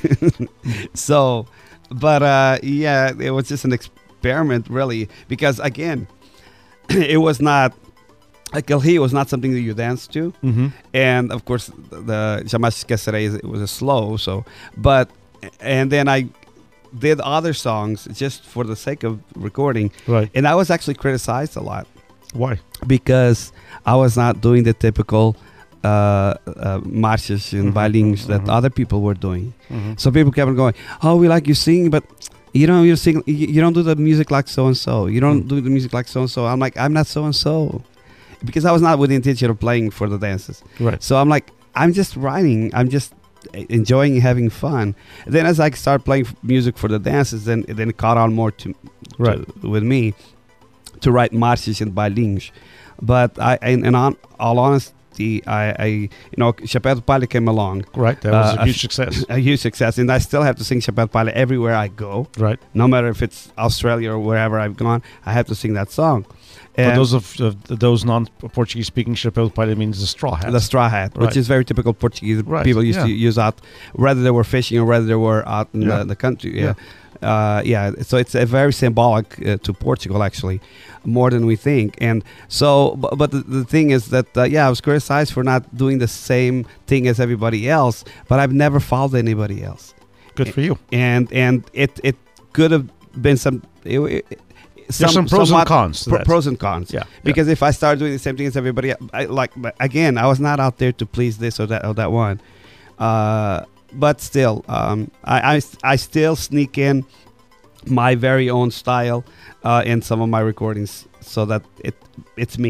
[SPEAKER 5] so, but uh, yeah, it was just an experiment, really, because again, it was not. Like El He was not something that you dance to,
[SPEAKER 3] Mm-hmm.
[SPEAKER 5] and of course the Jamais te esquecerei is- it was a slow. So, but and then I did other songs just for the sake of recording,
[SPEAKER 3] Right.
[SPEAKER 5] and I was actually criticized a lot
[SPEAKER 3] Why?
[SPEAKER 5] because I was not doing the typical uh, uh, marches and
[SPEAKER 3] Mhm,
[SPEAKER 5] bailings that
[SPEAKER 3] mhm.
[SPEAKER 5] other people were doing.
[SPEAKER 3] Mm-hmm.
[SPEAKER 5] So people kept on going, "Oh, we like you sing, but you don't you sing you you don't do the music like so and so. You don't
[SPEAKER 3] Mm.
[SPEAKER 5] do the music like so and so." I'm like, I'm not so and so, because I was not with the intention of playing for the dances.
[SPEAKER 3] Right.
[SPEAKER 5] So I'm like, I'm just writing. I'm just enjoying having fun. Then as I start playing f- music for the dances, then then it caught on more to,
[SPEAKER 3] Right.
[SPEAKER 5] to with me to write marches and bailings. But I, in, in on, all honesty, I, I you know Chapéu de Palha came along,
[SPEAKER 3] Right. That was
[SPEAKER 5] Uh,
[SPEAKER 3] a huge success.
[SPEAKER 5] a huge success, and I still have to sing Chapéu de Palha everywhere I go.
[SPEAKER 3] Right.
[SPEAKER 5] No matter if it's Australia or wherever I've gone, I have to sing that song.
[SPEAKER 3] For
[SPEAKER 5] And
[SPEAKER 3] those of of those non-Portuguese speaking, chapéu de palha means the straw hat.
[SPEAKER 5] the straw hat, which
[SPEAKER 3] Right.
[SPEAKER 5] is very typical Portuguese.
[SPEAKER 3] Right,
[SPEAKER 5] People used to
[SPEAKER 3] yeah.
[SPEAKER 5] use out, whether they were fishing or whether they were out in
[SPEAKER 3] Yeah.
[SPEAKER 5] the, the country. Yeah, uh, yeah. So it's a very symbolic uh, to Portugal, actually, more than we think. And so, but, but the, the thing is that uh, yeah, I was criticized for not doing the same thing as everybody else, but I've never followed anybody else.
[SPEAKER 3] Good for you.
[SPEAKER 5] And and it it could have been some. It, it,
[SPEAKER 3] There's some pros and
[SPEAKER 5] somewhat
[SPEAKER 3] cons to
[SPEAKER 5] pro-
[SPEAKER 3] that.
[SPEAKER 5] pros and cons.
[SPEAKER 3] Yeah.
[SPEAKER 5] Because if I start doing the same thing as everybody, else, I like but again, I was not out there to please this or that or that one. Uh, but still, um, I, I I still sneak in my very own style uh, in some of my recordings, so that it it's me.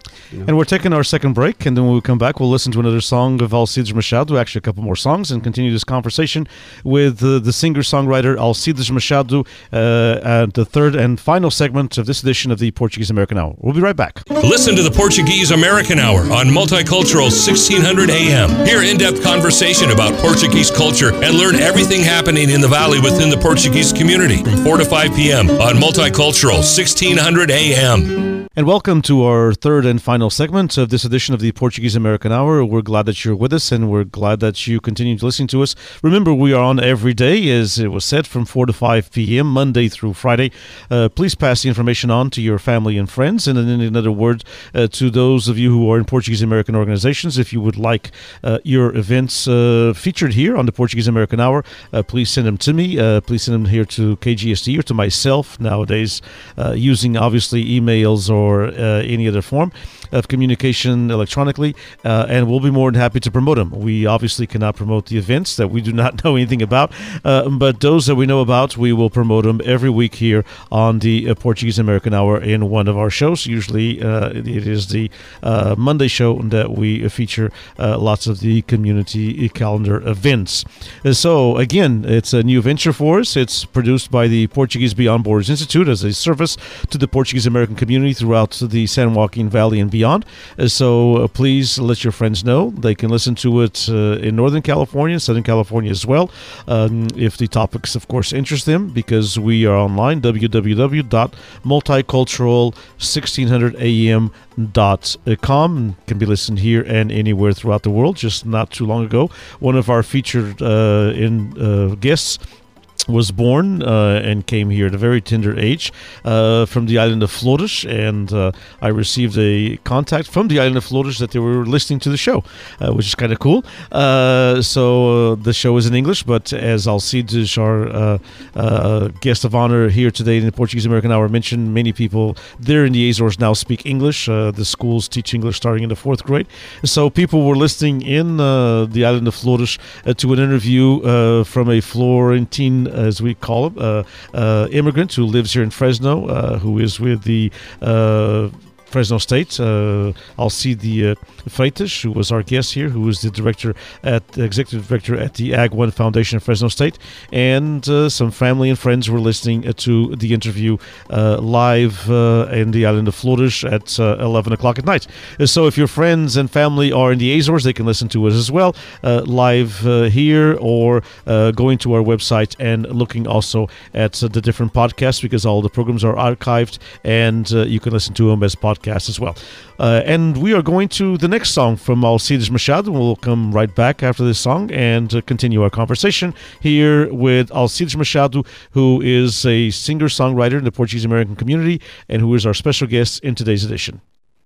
[SPEAKER 5] You know?
[SPEAKER 3] And we're taking our second break, and then when we come back, we'll listen to another song of Alcides Machado, actually a couple more songs, and continue this conversation with uh, the singer-songwriter Alcides Machado uh, at the third and final segment of this edition of the Portuguese American Hour. We'll be right back.
[SPEAKER 2] Listen to the Portuguese American Hour on Multicultural sixteen hundred A M. Hear in-depth conversation about Portuguese culture and learn everything happening in the Valley within the Portuguese community from four to five p.m. on Multicultural sixteen hundred A M.
[SPEAKER 3] And welcome to our third and final segment of this edition of the Portuguese American Hour. We're glad that you're with us, and we're glad that you continue to listen to us. Remember, we are on every day, as it was said, from four to five p.m., Monday through Friday. Uh, please pass the information on to your family and friends. And in another word, uh, to those of you who are in Portuguese American organizations, if you would like uh, your events uh, featured here on the Portuguese American Hour, uh, please send them to me. Uh, please send them here to K G S T or to myself nowadays, uh, using obviously emails or or uh, any other form of communication electronically, uh, and we'll be more than happy to promote them. We obviously cannot promote the events that we do not know anything about, uh, but those that we know about, we will promote them every week here on the uh, Portuguese American Hour in one of our shows. Usually uh, it is the uh, Monday show that we feature uh, lots of the community calendar events. Uh, so again, it's a new venture for us. It's produced by the Portuguese Beyond Borders Institute as a service to the Portuguese American community throughout the San Joaquin Valley and beyond. Uh, so uh, please let your friends know. They can listen to it uh, in Northern California, Southern California as well, um, if the topics, of course, interest them, because we are online, w w w dot multicultural sixteen hundred a m dot com. Can be listened here and anywhere throughout the world. Just not too long ago, one of our featured uh, in uh, guests was born uh, and came here at a very tender age uh, from the island of Flores, and uh, I received a contact from the island of Flores that they were listening to the show, uh, which is kind of cool. Uh, so uh, the show is in English, but as Alcides, our uh, uh, guest of honor here today in the Portuguese American Hour, mentioned, many people there in the Azores now speak English. Uh, the schools teach English starting in the fourth grade. So people were listening in uh, the island of Flores uh, to an interview uh, from a Florentine, as we call him, uh, uh, immigrant who lives here in Fresno, uh, who is with the uh, Fresno State. Uh, Alcide uh, Freitas, who was our guest here, who is the director at executive director at the Ag One Foundation in Fresno State, and uh, some family and friends were listening uh, to the interview uh, live uh, in the island of Flores at uh, eleven o'clock at night. Uh, so if your friends and family are in the Azores, they can listen to it as well, uh, live uh, here, or uh, going to our website and looking also at uh, the different podcasts, because all the programs are archived, and uh, you can listen to them as podcasts as well. Uh, and we are going to the next song from Alcides Machado. We'll come right back after this song and uh, continue our conversation here with Alcides Machado, who is a singer-songwriter in the Portuguese American community and who is our special guest in today's edition.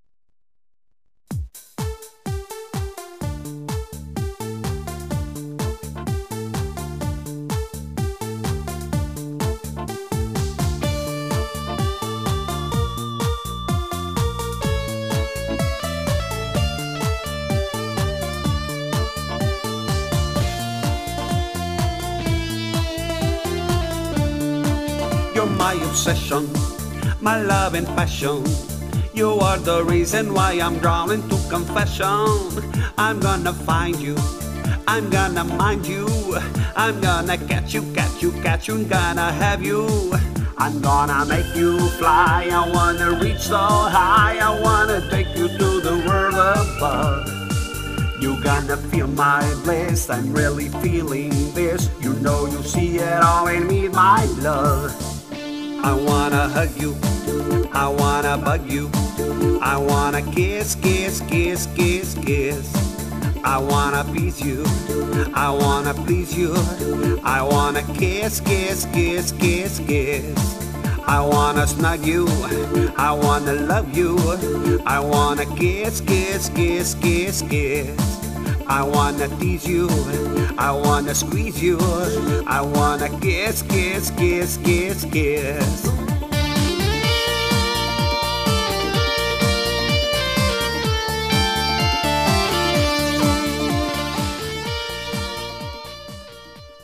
[SPEAKER 4] My obsession, my love and passion. You are the reason why I'm drawn into confession. I'm gonna find you, I'm gonna mind you, I'm gonna catch you, catch you, catch you, and gonna have you. I'm gonna make you fly, I wanna reach so high, I wanna take you to the world above. You're gonna feel my bliss, I'm really feeling this. You know you see it all in me, my love. I wanna hug you, I wanna bug you, I wanna kiss, kiss, kiss, kiss, kiss. I wanna please you, I wanna please you, I wanna kiss, kiss, kiss, kiss, kiss. I wanna snug you, I wanna love you, I wanna kiss, kiss, kiss, kiss, kiss. I wanna tease you, I wanna squeeze you, I wanna kiss, kiss, kiss, kiss, kiss.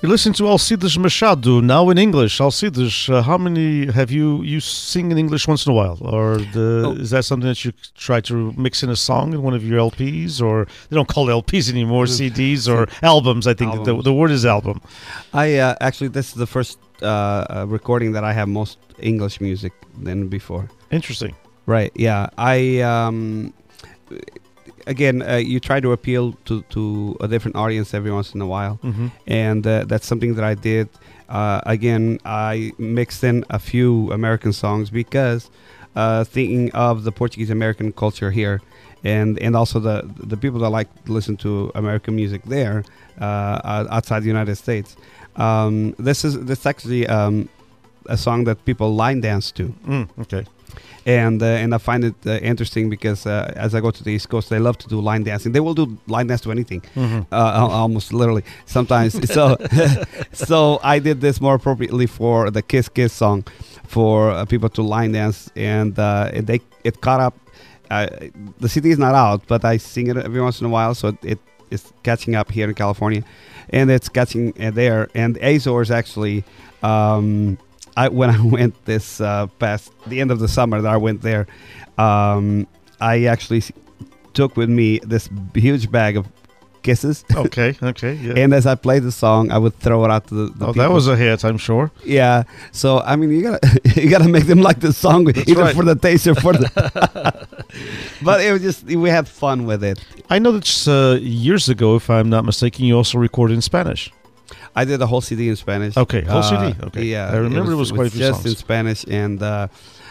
[SPEAKER 3] You listen to Alcides Machado now in English. Alcides, uh, how many have you you sing in English once in a while, or the,
[SPEAKER 5] Oh.
[SPEAKER 3] is that something that you try to mix in a song in one of your L Ps, or they don't call it L Ps anymore, C Ds or albums? I think the,
[SPEAKER 5] Albums.
[SPEAKER 3] the word is album.
[SPEAKER 5] I uh, actually this is the first uh, uh, recording that I have most English music than before.
[SPEAKER 3] Interesting.
[SPEAKER 5] Right. Yeah. I um, again, uh, you try to appeal to to a different audience every once in a while,
[SPEAKER 3] Mm-hmm.
[SPEAKER 5] and uh, that's something that I did. Uh, again, I mixed in a few American songs because uh, thinking of the Portuguese American culture here, and and also the the people that like to listen to American music there uh, outside the United States. Um, this is this actually um, a song that people line dance to.
[SPEAKER 3] Mm, okay.
[SPEAKER 5] And uh, and I find it uh, interesting because uh, as I go to the East Coast, they love to do line dancing. They will do line dance to anything,
[SPEAKER 3] Mm-hmm.
[SPEAKER 5] uh, al- almost literally sometimes. so so I did this more appropriately for the Kiss Kiss song, for uh, people to line dance, and uh, it, they it caught up. Uh, the C D is not out, but I sing it every once in a while, so it, it is catching up here in California, and it's catching uh, there. And Azores actually. Um, I, when I went this uh, past the end of the summer that I went there, um, I actually s- took with me this b- huge bag of kisses.
[SPEAKER 3] Okay. Okay. Yeah.
[SPEAKER 5] And as I played the song, I would throw it out to the, the
[SPEAKER 3] oh,
[SPEAKER 5] people.
[SPEAKER 3] that was a hit, I'm sure.
[SPEAKER 5] Yeah. So I mean, you gotta you gotta make them like the song, either
[SPEAKER 3] right.
[SPEAKER 5] for the taste or for the. But it was just we had fun with it.
[SPEAKER 3] I know that uh, years ago, if I'm not mistaken, you also recorded in Spanish.
[SPEAKER 5] I did a whole C D in Spanish.
[SPEAKER 3] Okay, whole C D.
[SPEAKER 5] Uh,
[SPEAKER 3] Okay.
[SPEAKER 5] Yeah,
[SPEAKER 3] I remember it was quite a few
[SPEAKER 5] just
[SPEAKER 3] songs.
[SPEAKER 5] in Spanish, and uh,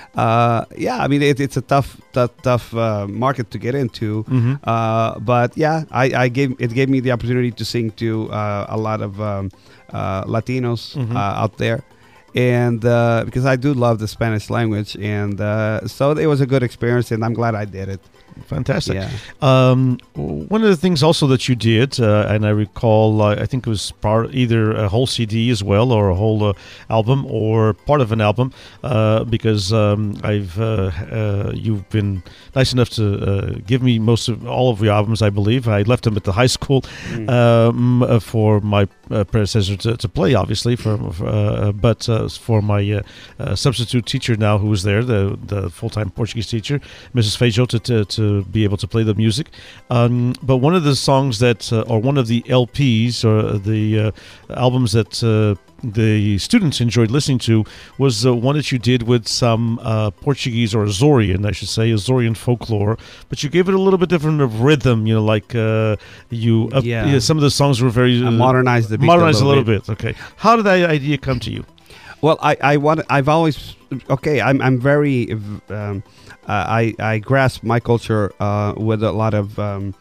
[SPEAKER 5] uh, yeah, I mean it, it's a tough, tough, tough uh, market to get into.
[SPEAKER 3] Mm-hmm.
[SPEAKER 5] Uh, but yeah, I, I gave it gave me the opportunity to sing to uh, a lot of um, uh, Latinos
[SPEAKER 3] Mhm.
[SPEAKER 5] uh, out there, and uh, because I do love the Spanish language, and uh, so it was a good experience, and I'm glad I did it.
[SPEAKER 3] Fantastic.
[SPEAKER 5] Yeah.
[SPEAKER 3] Um, one of the things also that you did, uh, and I recall, uh, I think it was part either a whole C D as well, or a whole uh, album, or part of an album, uh, because um, I've uh, uh, you've been nice enough to uh, give me most of all of your albums. I believe I left them at the high school
[SPEAKER 5] Mm.
[SPEAKER 3] um, uh, for my uh, predecessor to, to play, obviously, for, for, uh, but uh, for my uh, uh, substitute teacher now, who was there, the the full time Portuguese teacher, Missus Feijó, to, to to be able to play the music. Um, but one of the songs that, uh, or one of the L Ps or the uh, albums that uh, the students enjoyed listening to was uh, one that you did with some uh, Portuguese, or Azorian, I should say, Azorian folklore. But you gave it a little bit different of rhythm, you know, like uh, you, up,
[SPEAKER 5] Yeah.
[SPEAKER 3] yeah, some of the songs were very
[SPEAKER 5] I
[SPEAKER 3] uh,
[SPEAKER 5] modernized the beat
[SPEAKER 3] modernized
[SPEAKER 5] a little,
[SPEAKER 3] bit. Okay, how did that idea come to you?
[SPEAKER 5] Well, I, I want I've always okay. I'm I'm very um, uh, I I grasp my culture uh, with a lot of um,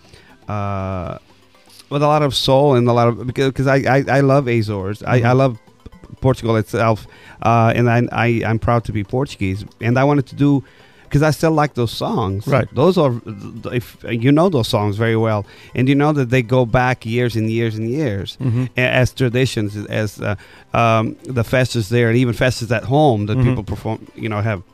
[SPEAKER 5] uh, with a lot of soul and a lot of because because I, I, I love Azores. I, I love Portugal itself, uh, and I, I I'm proud to be Portuguese. And I wanted to do because I still like those songs.
[SPEAKER 3] Right.
[SPEAKER 5] Those are if you know those songs very well, and you know that they go back years and years and years
[SPEAKER 3] Mm-hmm.
[SPEAKER 5] a- as traditions, as uh, um, the festas there, and even festas at home that
[SPEAKER 3] Mhm.
[SPEAKER 5] people perform, you know, have.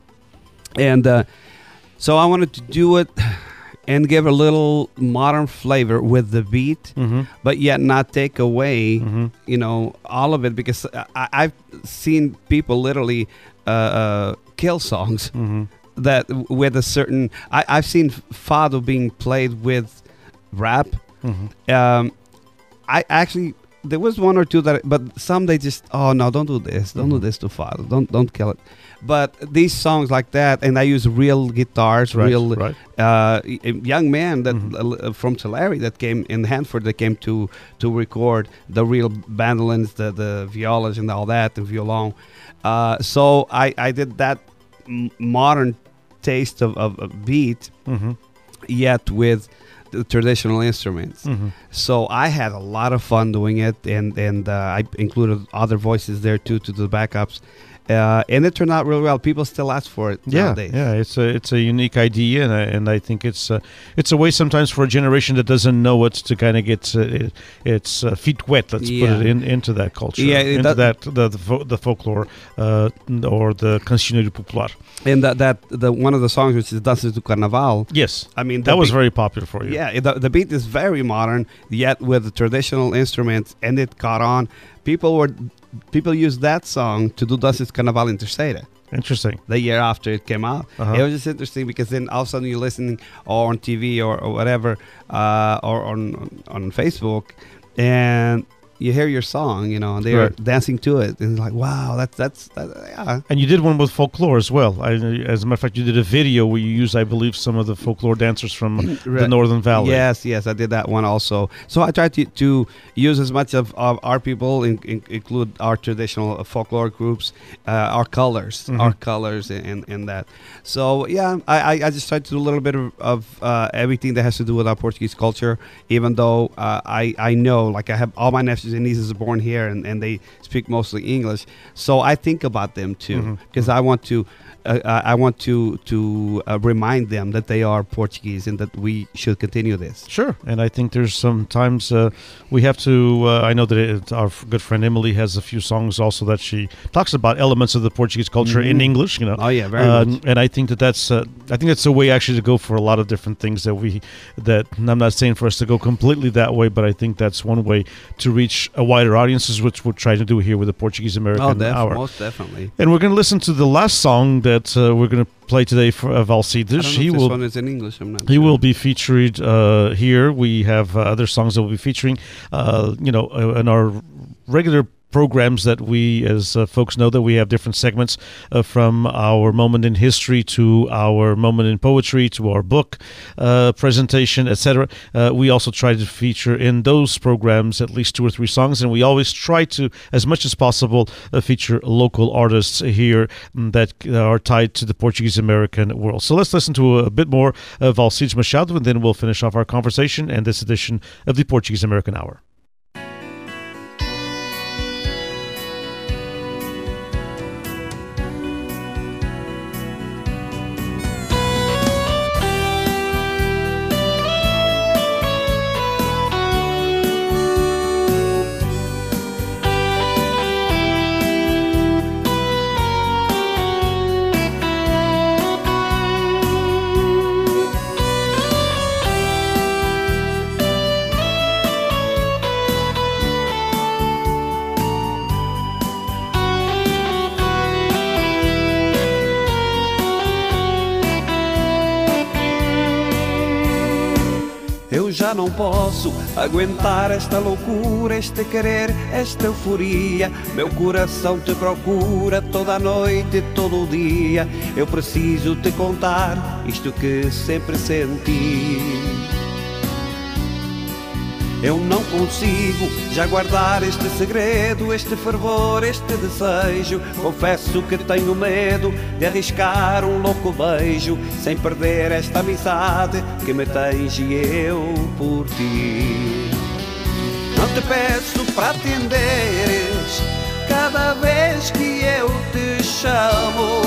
[SPEAKER 5] And uh, so I wanted to do it and give a little modern flavor with the beat,
[SPEAKER 3] Mm-hmm.
[SPEAKER 5] but yet not take away,
[SPEAKER 3] Mm-hmm.
[SPEAKER 5] you know, all of it, because I, I've seen people literally uh, uh, kill songs
[SPEAKER 3] Mm-hmm.
[SPEAKER 5] that with a certain. I, I've seen fado being played with rap.
[SPEAKER 3] Mm-hmm.
[SPEAKER 5] Um, I actually there was one or two that, but some they just oh no, don't do this, don't do
[SPEAKER 3] Mhm.
[SPEAKER 5] this to father, don't don't kill it. But these songs like that, and I use real guitars,
[SPEAKER 3] Right,
[SPEAKER 5] real
[SPEAKER 3] right.
[SPEAKER 5] uh, y- young man that
[SPEAKER 3] Mhm.
[SPEAKER 5] uh, from Tulare that came in Hanford that came to to record the real mandolins, the the violas and all that, the violon. Uh, so I I did that m- modern taste of, of, of beat,
[SPEAKER 3] Mm-hmm.
[SPEAKER 5] yet with the traditional instruments.
[SPEAKER 3] Mm-hmm.
[SPEAKER 5] So I had a lot of fun doing it, and and uh, I included other voices there too to the backups, Uh, and it turned out really well. People still ask for it
[SPEAKER 3] Yeah,
[SPEAKER 5] nowadays.
[SPEAKER 3] yeah, it's a it's a unique idea, and I, and I think it's uh, it's a way sometimes for a generation that doesn't know it to kind of get uh, it, its uh, feet wet. Let's
[SPEAKER 5] Yeah.
[SPEAKER 3] put it in into that culture,
[SPEAKER 5] Yeah, it
[SPEAKER 3] into
[SPEAKER 5] does-
[SPEAKER 3] that the the, fo- the folklore uh, or the cancioneiro popular.
[SPEAKER 5] And that, that the one of the songs, which is Danças do Carnaval,
[SPEAKER 3] Yes,
[SPEAKER 5] I mean, the
[SPEAKER 3] that was
[SPEAKER 5] beat-
[SPEAKER 3] very popular for you.
[SPEAKER 5] Yeah, it- the, the beat is very modern, yet with the traditional instruments, and it caught on. People were people used that song to do Danças do Carnaval in Terceira
[SPEAKER 3] Interesting.
[SPEAKER 5] the year after it came out.
[SPEAKER 3] Uh-huh.
[SPEAKER 5] It was just interesting because then all of a sudden you're listening or on T V or, or whatever, uh, or on on Facebook, and you hear your song, you know, and they're
[SPEAKER 3] Right.
[SPEAKER 5] dancing to it, and it's like, wow, that's that's that, yeah.
[SPEAKER 3] And you did one with folklore as well. I, as a matter of fact, you did a video where you used, I believe, some of the folklore dancers from the
[SPEAKER 5] Right.
[SPEAKER 3] Northern Valley.
[SPEAKER 5] Yes, yes, I did that one also. So I tried to, to use as much of, of our people, in, in, include our traditional folklore groups, uh, our colors,
[SPEAKER 3] Mhm.
[SPEAKER 5] our colors, in, in that. So yeah, I, I, I just tried to do a little bit of, of uh, everything that has to do with our Portuguese culture. Even though uh, I I know, like I have all my nephews and nieces are born here, and, and they speak mostly English. So I think about them too,
[SPEAKER 3] Mhm.
[SPEAKER 5] because I want to. Uh, I want to to uh, remind them that they are Portuguese and that we should continue this.
[SPEAKER 3] Sure, and I think there's sometimes uh, we have to. Uh, I know that it, our f- good friend Emily has a few songs also that she talks about elements of the Portuguese culture in
[SPEAKER 5] Mhm.
[SPEAKER 3] English. You know,
[SPEAKER 5] Oh yeah, very
[SPEAKER 3] Uh,
[SPEAKER 5] much.
[SPEAKER 3] and I think that that's uh, I think that's a way actually to go for a lot of different things that we that and I'm not saying for us to go completely that way, but I think that's one way to reach a wider audiences, which we're trying to do here with the Portuguese American
[SPEAKER 5] Oh, def-
[SPEAKER 3] Hour.
[SPEAKER 5] most definitely.
[SPEAKER 3] And we're going to listen to the last song that uh, we're going to play today for uh,
[SPEAKER 5] I don't know
[SPEAKER 3] Valcides.
[SPEAKER 5] if
[SPEAKER 3] He
[SPEAKER 5] this
[SPEAKER 3] will
[SPEAKER 5] one is in English. I'm not.
[SPEAKER 3] he
[SPEAKER 5] sure.
[SPEAKER 3] will be featured uh, here. We have uh, other songs that we'll be featuring. Uh, you know, uh, in our regular programs that we, as uh, folks know, that we have different segments uh, from our moment in history to our moment in poetry to our book uh, presentation, et cetera. Uh, we also try to feature in those programs at least two or three songs, and we always try to, as much as possible, uh, feature local artists here mm, that are tied to the Portuguese American world. So let's listen to a bit more of Valcides Machado, and then we'll finish off our conversation and this edition of the Portuguese American Hour.
[SPEAKER 4] Eu já não posso aguentar esta loucura, este querer, esta euforia. Meu coração te procura toda a noite, todo o dia. Eu preciso te contar isto que sempre senti. Eu não consigo já guardar este segredo, este fervor, este desejo. Confesso que tenho medo de arriscar um louco beijo, sem perder esta amizade que me tens e eu por ti. Não te peço para atenderes cada vez que eu te chamo.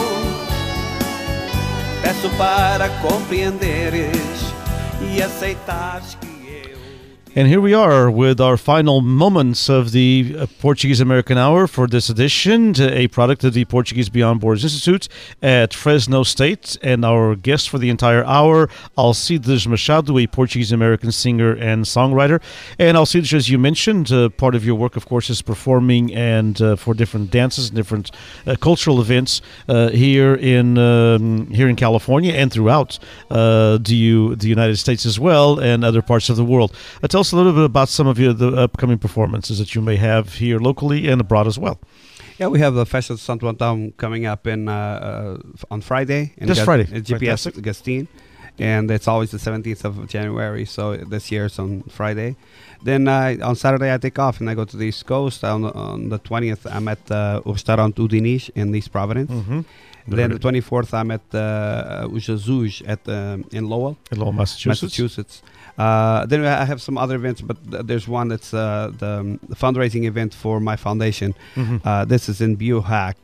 [SPEAKER 4] Peço para compreenderes e aceitares que
[SPEAKER 3] And here we are with our final moments of the uh, Portuguese American Hour for this edition, a product of the Portuguese Beyond Borders Institute at Fresno State. And our guest for the entire hour, Alcides Machado, a Portuguese American singer and songwriter. And Alcides, as you mentioned, uh, part of your work, of course, is performing and uh, for different dances and different uh, cultural events uh, here in um, here in California and throughout uh, the, the United States as well and other parts of the world. Uh, tell us a little bit about some of your the upcoming performances that you may have here locally and abroad as well.
[SPEAKER 5] Yeah, we have the Festa de Santo Antão coming up in uh, uh, on Friday. In
[SPEAKER 3] This
[SPEAKER 5] Ga-
[SPEAKER 3] Friday.
[SPEAKER 5] in G P S
[SPEAKER 3] Fantastic.
[SPEAKER 5] Gastine. And it's always the seventeenth of January, so this year it's on Friday. Then uh, on Saturday I take off and I go to the East Coast. On, on the twentieth I'm at uh, o Restaurant Udiniz in East Providence.
[SPEAKER 3] Mm-hmm.
[SPEAKER 5] Then the twenty-fourth I'm at uh, o Jesus at um, in Lowell,
[SPEAKER 3] In Lowell, Massachusetts.
[SPEAKER 5] Massachusetts. Uh, then I have some other events, but th- there's one that's uh, the, um, the fundraising event for my foundation.
[SPEAKER 3] Mm-hmm.
[SPEAKER 5] Uh, this is in Buhack.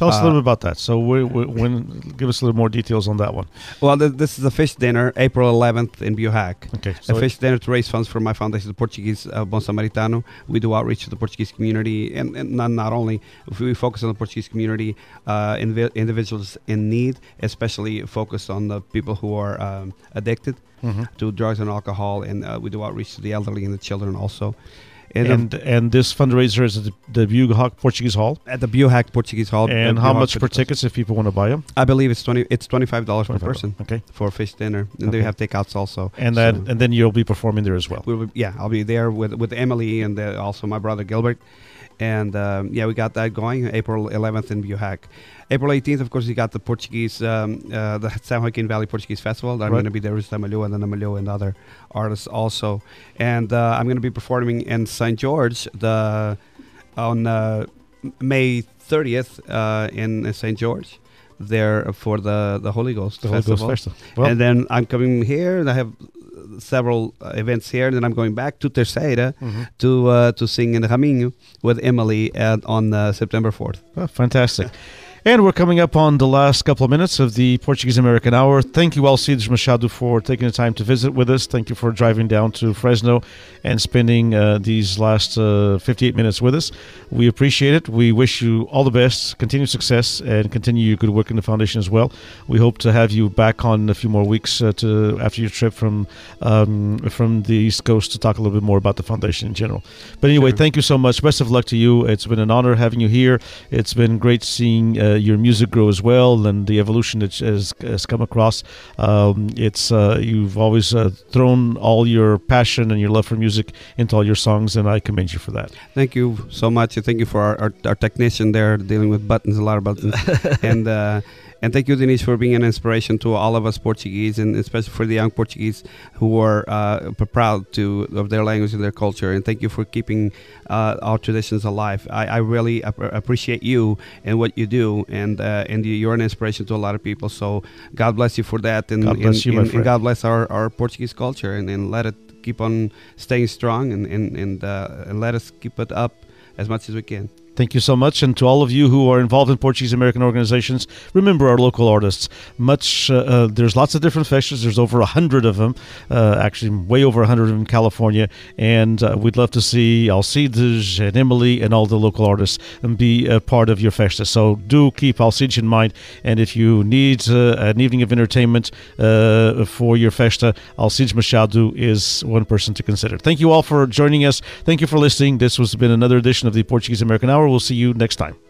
[SPEAKER 3] Tell us
[SPEAKER 5] Uh,
[SPEAKER 3] a little bit about that. So, we, we, when give us a little more details on that one.
[SPEAKER 5] Well, th- this is a fish dinner, April eleventh in Buhack.
[SPEAKER 3] Okay.
[SPEAKER 5] A fish dinner to raise funds for my foundation, the Portuguese uh, Bon Samaritano. We do outreach to the Portuguese community, and, and not, not only if we focus on the Portuguese community, uh, invi- individuals in need, especially focused on the people who are um, addicted
[SPEAKER 3] Mm-hmm.
[SPEAKER 5] to drugs and alcohol, and uh, we do outreach to the elderly and the children also. And, um,
[SPEAKER 3] And and this fundraiser is at the, the Buhack Portuguese Hall.
[SPEAKER 5] at the Buhack Portuguese Hall.
[SPEAKER 3] And
[SPEAKER 5] uh,
[SPEAKER 3] how
[SPEAKER 5] Buhack
[SPEAKER 3] much per
[SPEAKER 5] Portuguese-
[SPEAKER 3] tickets if people want to buy them?
[SPEAKER 5] I believe it's twenty. It's twenty five dollars per person
[SPEAKER 3] Okay.
[SPEAKER 5] for a fish dinner, and
[SPEAKER 3] Okay.
[SPEAKER 5] they have takeouts also.
[SPEAKER 3] And
[SPEAKER 5] So-
[SPEAKER 3] that and then you'll be performing there as well.
[SPEAKER 5] We'll be, yeah, I'll be there with with Emily and uh, also my brother Gilbert, and um, yeah, we got that going April eleventh in Buhack. April eighteenth, of course, we got the Portuguese, um, uh, the San Joaquin Valley Portuguese Festival. I'm
[SPEAKER 3] Right.
[SPEAKER 5] going to be there with Tamalho and then Tamalho and other artists also, and uh, I'm going to be performing in Saint George the on uh, May thirtieth uh, in Saint George, there for the the Holy Ghost
[SPEAKER 3] The Holy
[SPEAKER 5] Festival.
[SPEAKER 3] Ghost Festival. Well,
[SPEAKER 5] And then I'm coming here, and I have several uh, events here. And then I'm going back to Terceira
[SPEAKER 3] mhm.
[SPEAKER 5] to uh, to sing in Raminho with Emily at, on uh, September fourth.
[SPEAKER 3] Oh, fantastic. And we're coming up on the last couple of minutes of the Portuguese American Hour. Thank you, Alcides Machado, for taking the time to visit with us. Thank you for driving down to Fresno and spending uh, these last uh, fifty-eight minutes with us. We appreciate it. We wish you all the best, continued success, and continue your good work in the foundation as well. We hope to have you back on a few more weeks uh, to after your trip from um, from the East Coast to talk a little bit more about the foundation in general. But anyway,
[SPEAKER 5] Sure.
[SPEAKER 3] thank you so much. Best of luck to you. It's been an honor having you here. It's been great seeing uh, your music grow as well, and the evolution that has, has come across. Um, it's uh, you've always uh, thrown all your passion and your love for music into all your songs, and I commend you for that.
[SPEAKER 5] Thank you so much. And thank you for our, our, our technician there dealing with buttons, a lot of buttons. and uh, and thank you, Denise, for being an inspiration to all of us Portuguese, and especially for the young Portuguese who are uh, p- proud to of their language and their culture. And thank you for keeping uh, our traditions alive. I, I really ap- appreciate you and what you do, and uh, and you- you're an inspiration to a lot of people. So God bless you for that, and,
[SPEAKER 3] God bless
[SPEAKER 5] and,
[SPEAKER 3] you, my
[SPEAKER 5] and,
[SPEAKER 3] friend.
[SPEAKER 5] and God bless our, our Portuguese culture, and, and let it keep on staying strong, and and and, uh, and let us keep it up as much as we can.
[SPEAKER 3] Thank you so much. And to all of you who are involved in Portuguese American organizations, remember our local artists. Much uh, uh, there's lots of different festivals. There's over a hundred of them, uh, actually way over a hundred of them in California. And uh, we'd love to see Alcides and Emily and all the local artists and be a part of your festa. So do keep Alcides in mind. And if you need uh, an evening of entertainment uh, for your festa, Alcides Machado is one person to consider. Thank you all for joining us. Thank you for listening. This has been another edition of the Portuguese American Hour. We'll see you next time.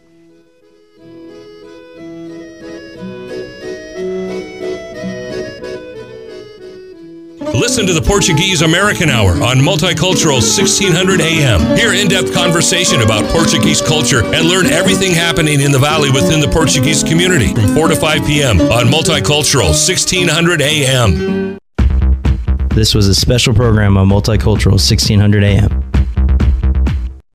[SPEAKER 2] Listen to the Portuguese American Hour on Multicultural sixteen hundred A M. Hear in-depth conversation about Portuguese culture and learn everything happening in the valley within the Portuguese community from four to five p.m. on Multicultural sixteen hundred A M.
[SPEAKER 1] This was a special program on Multicultural sixteen hundred A M.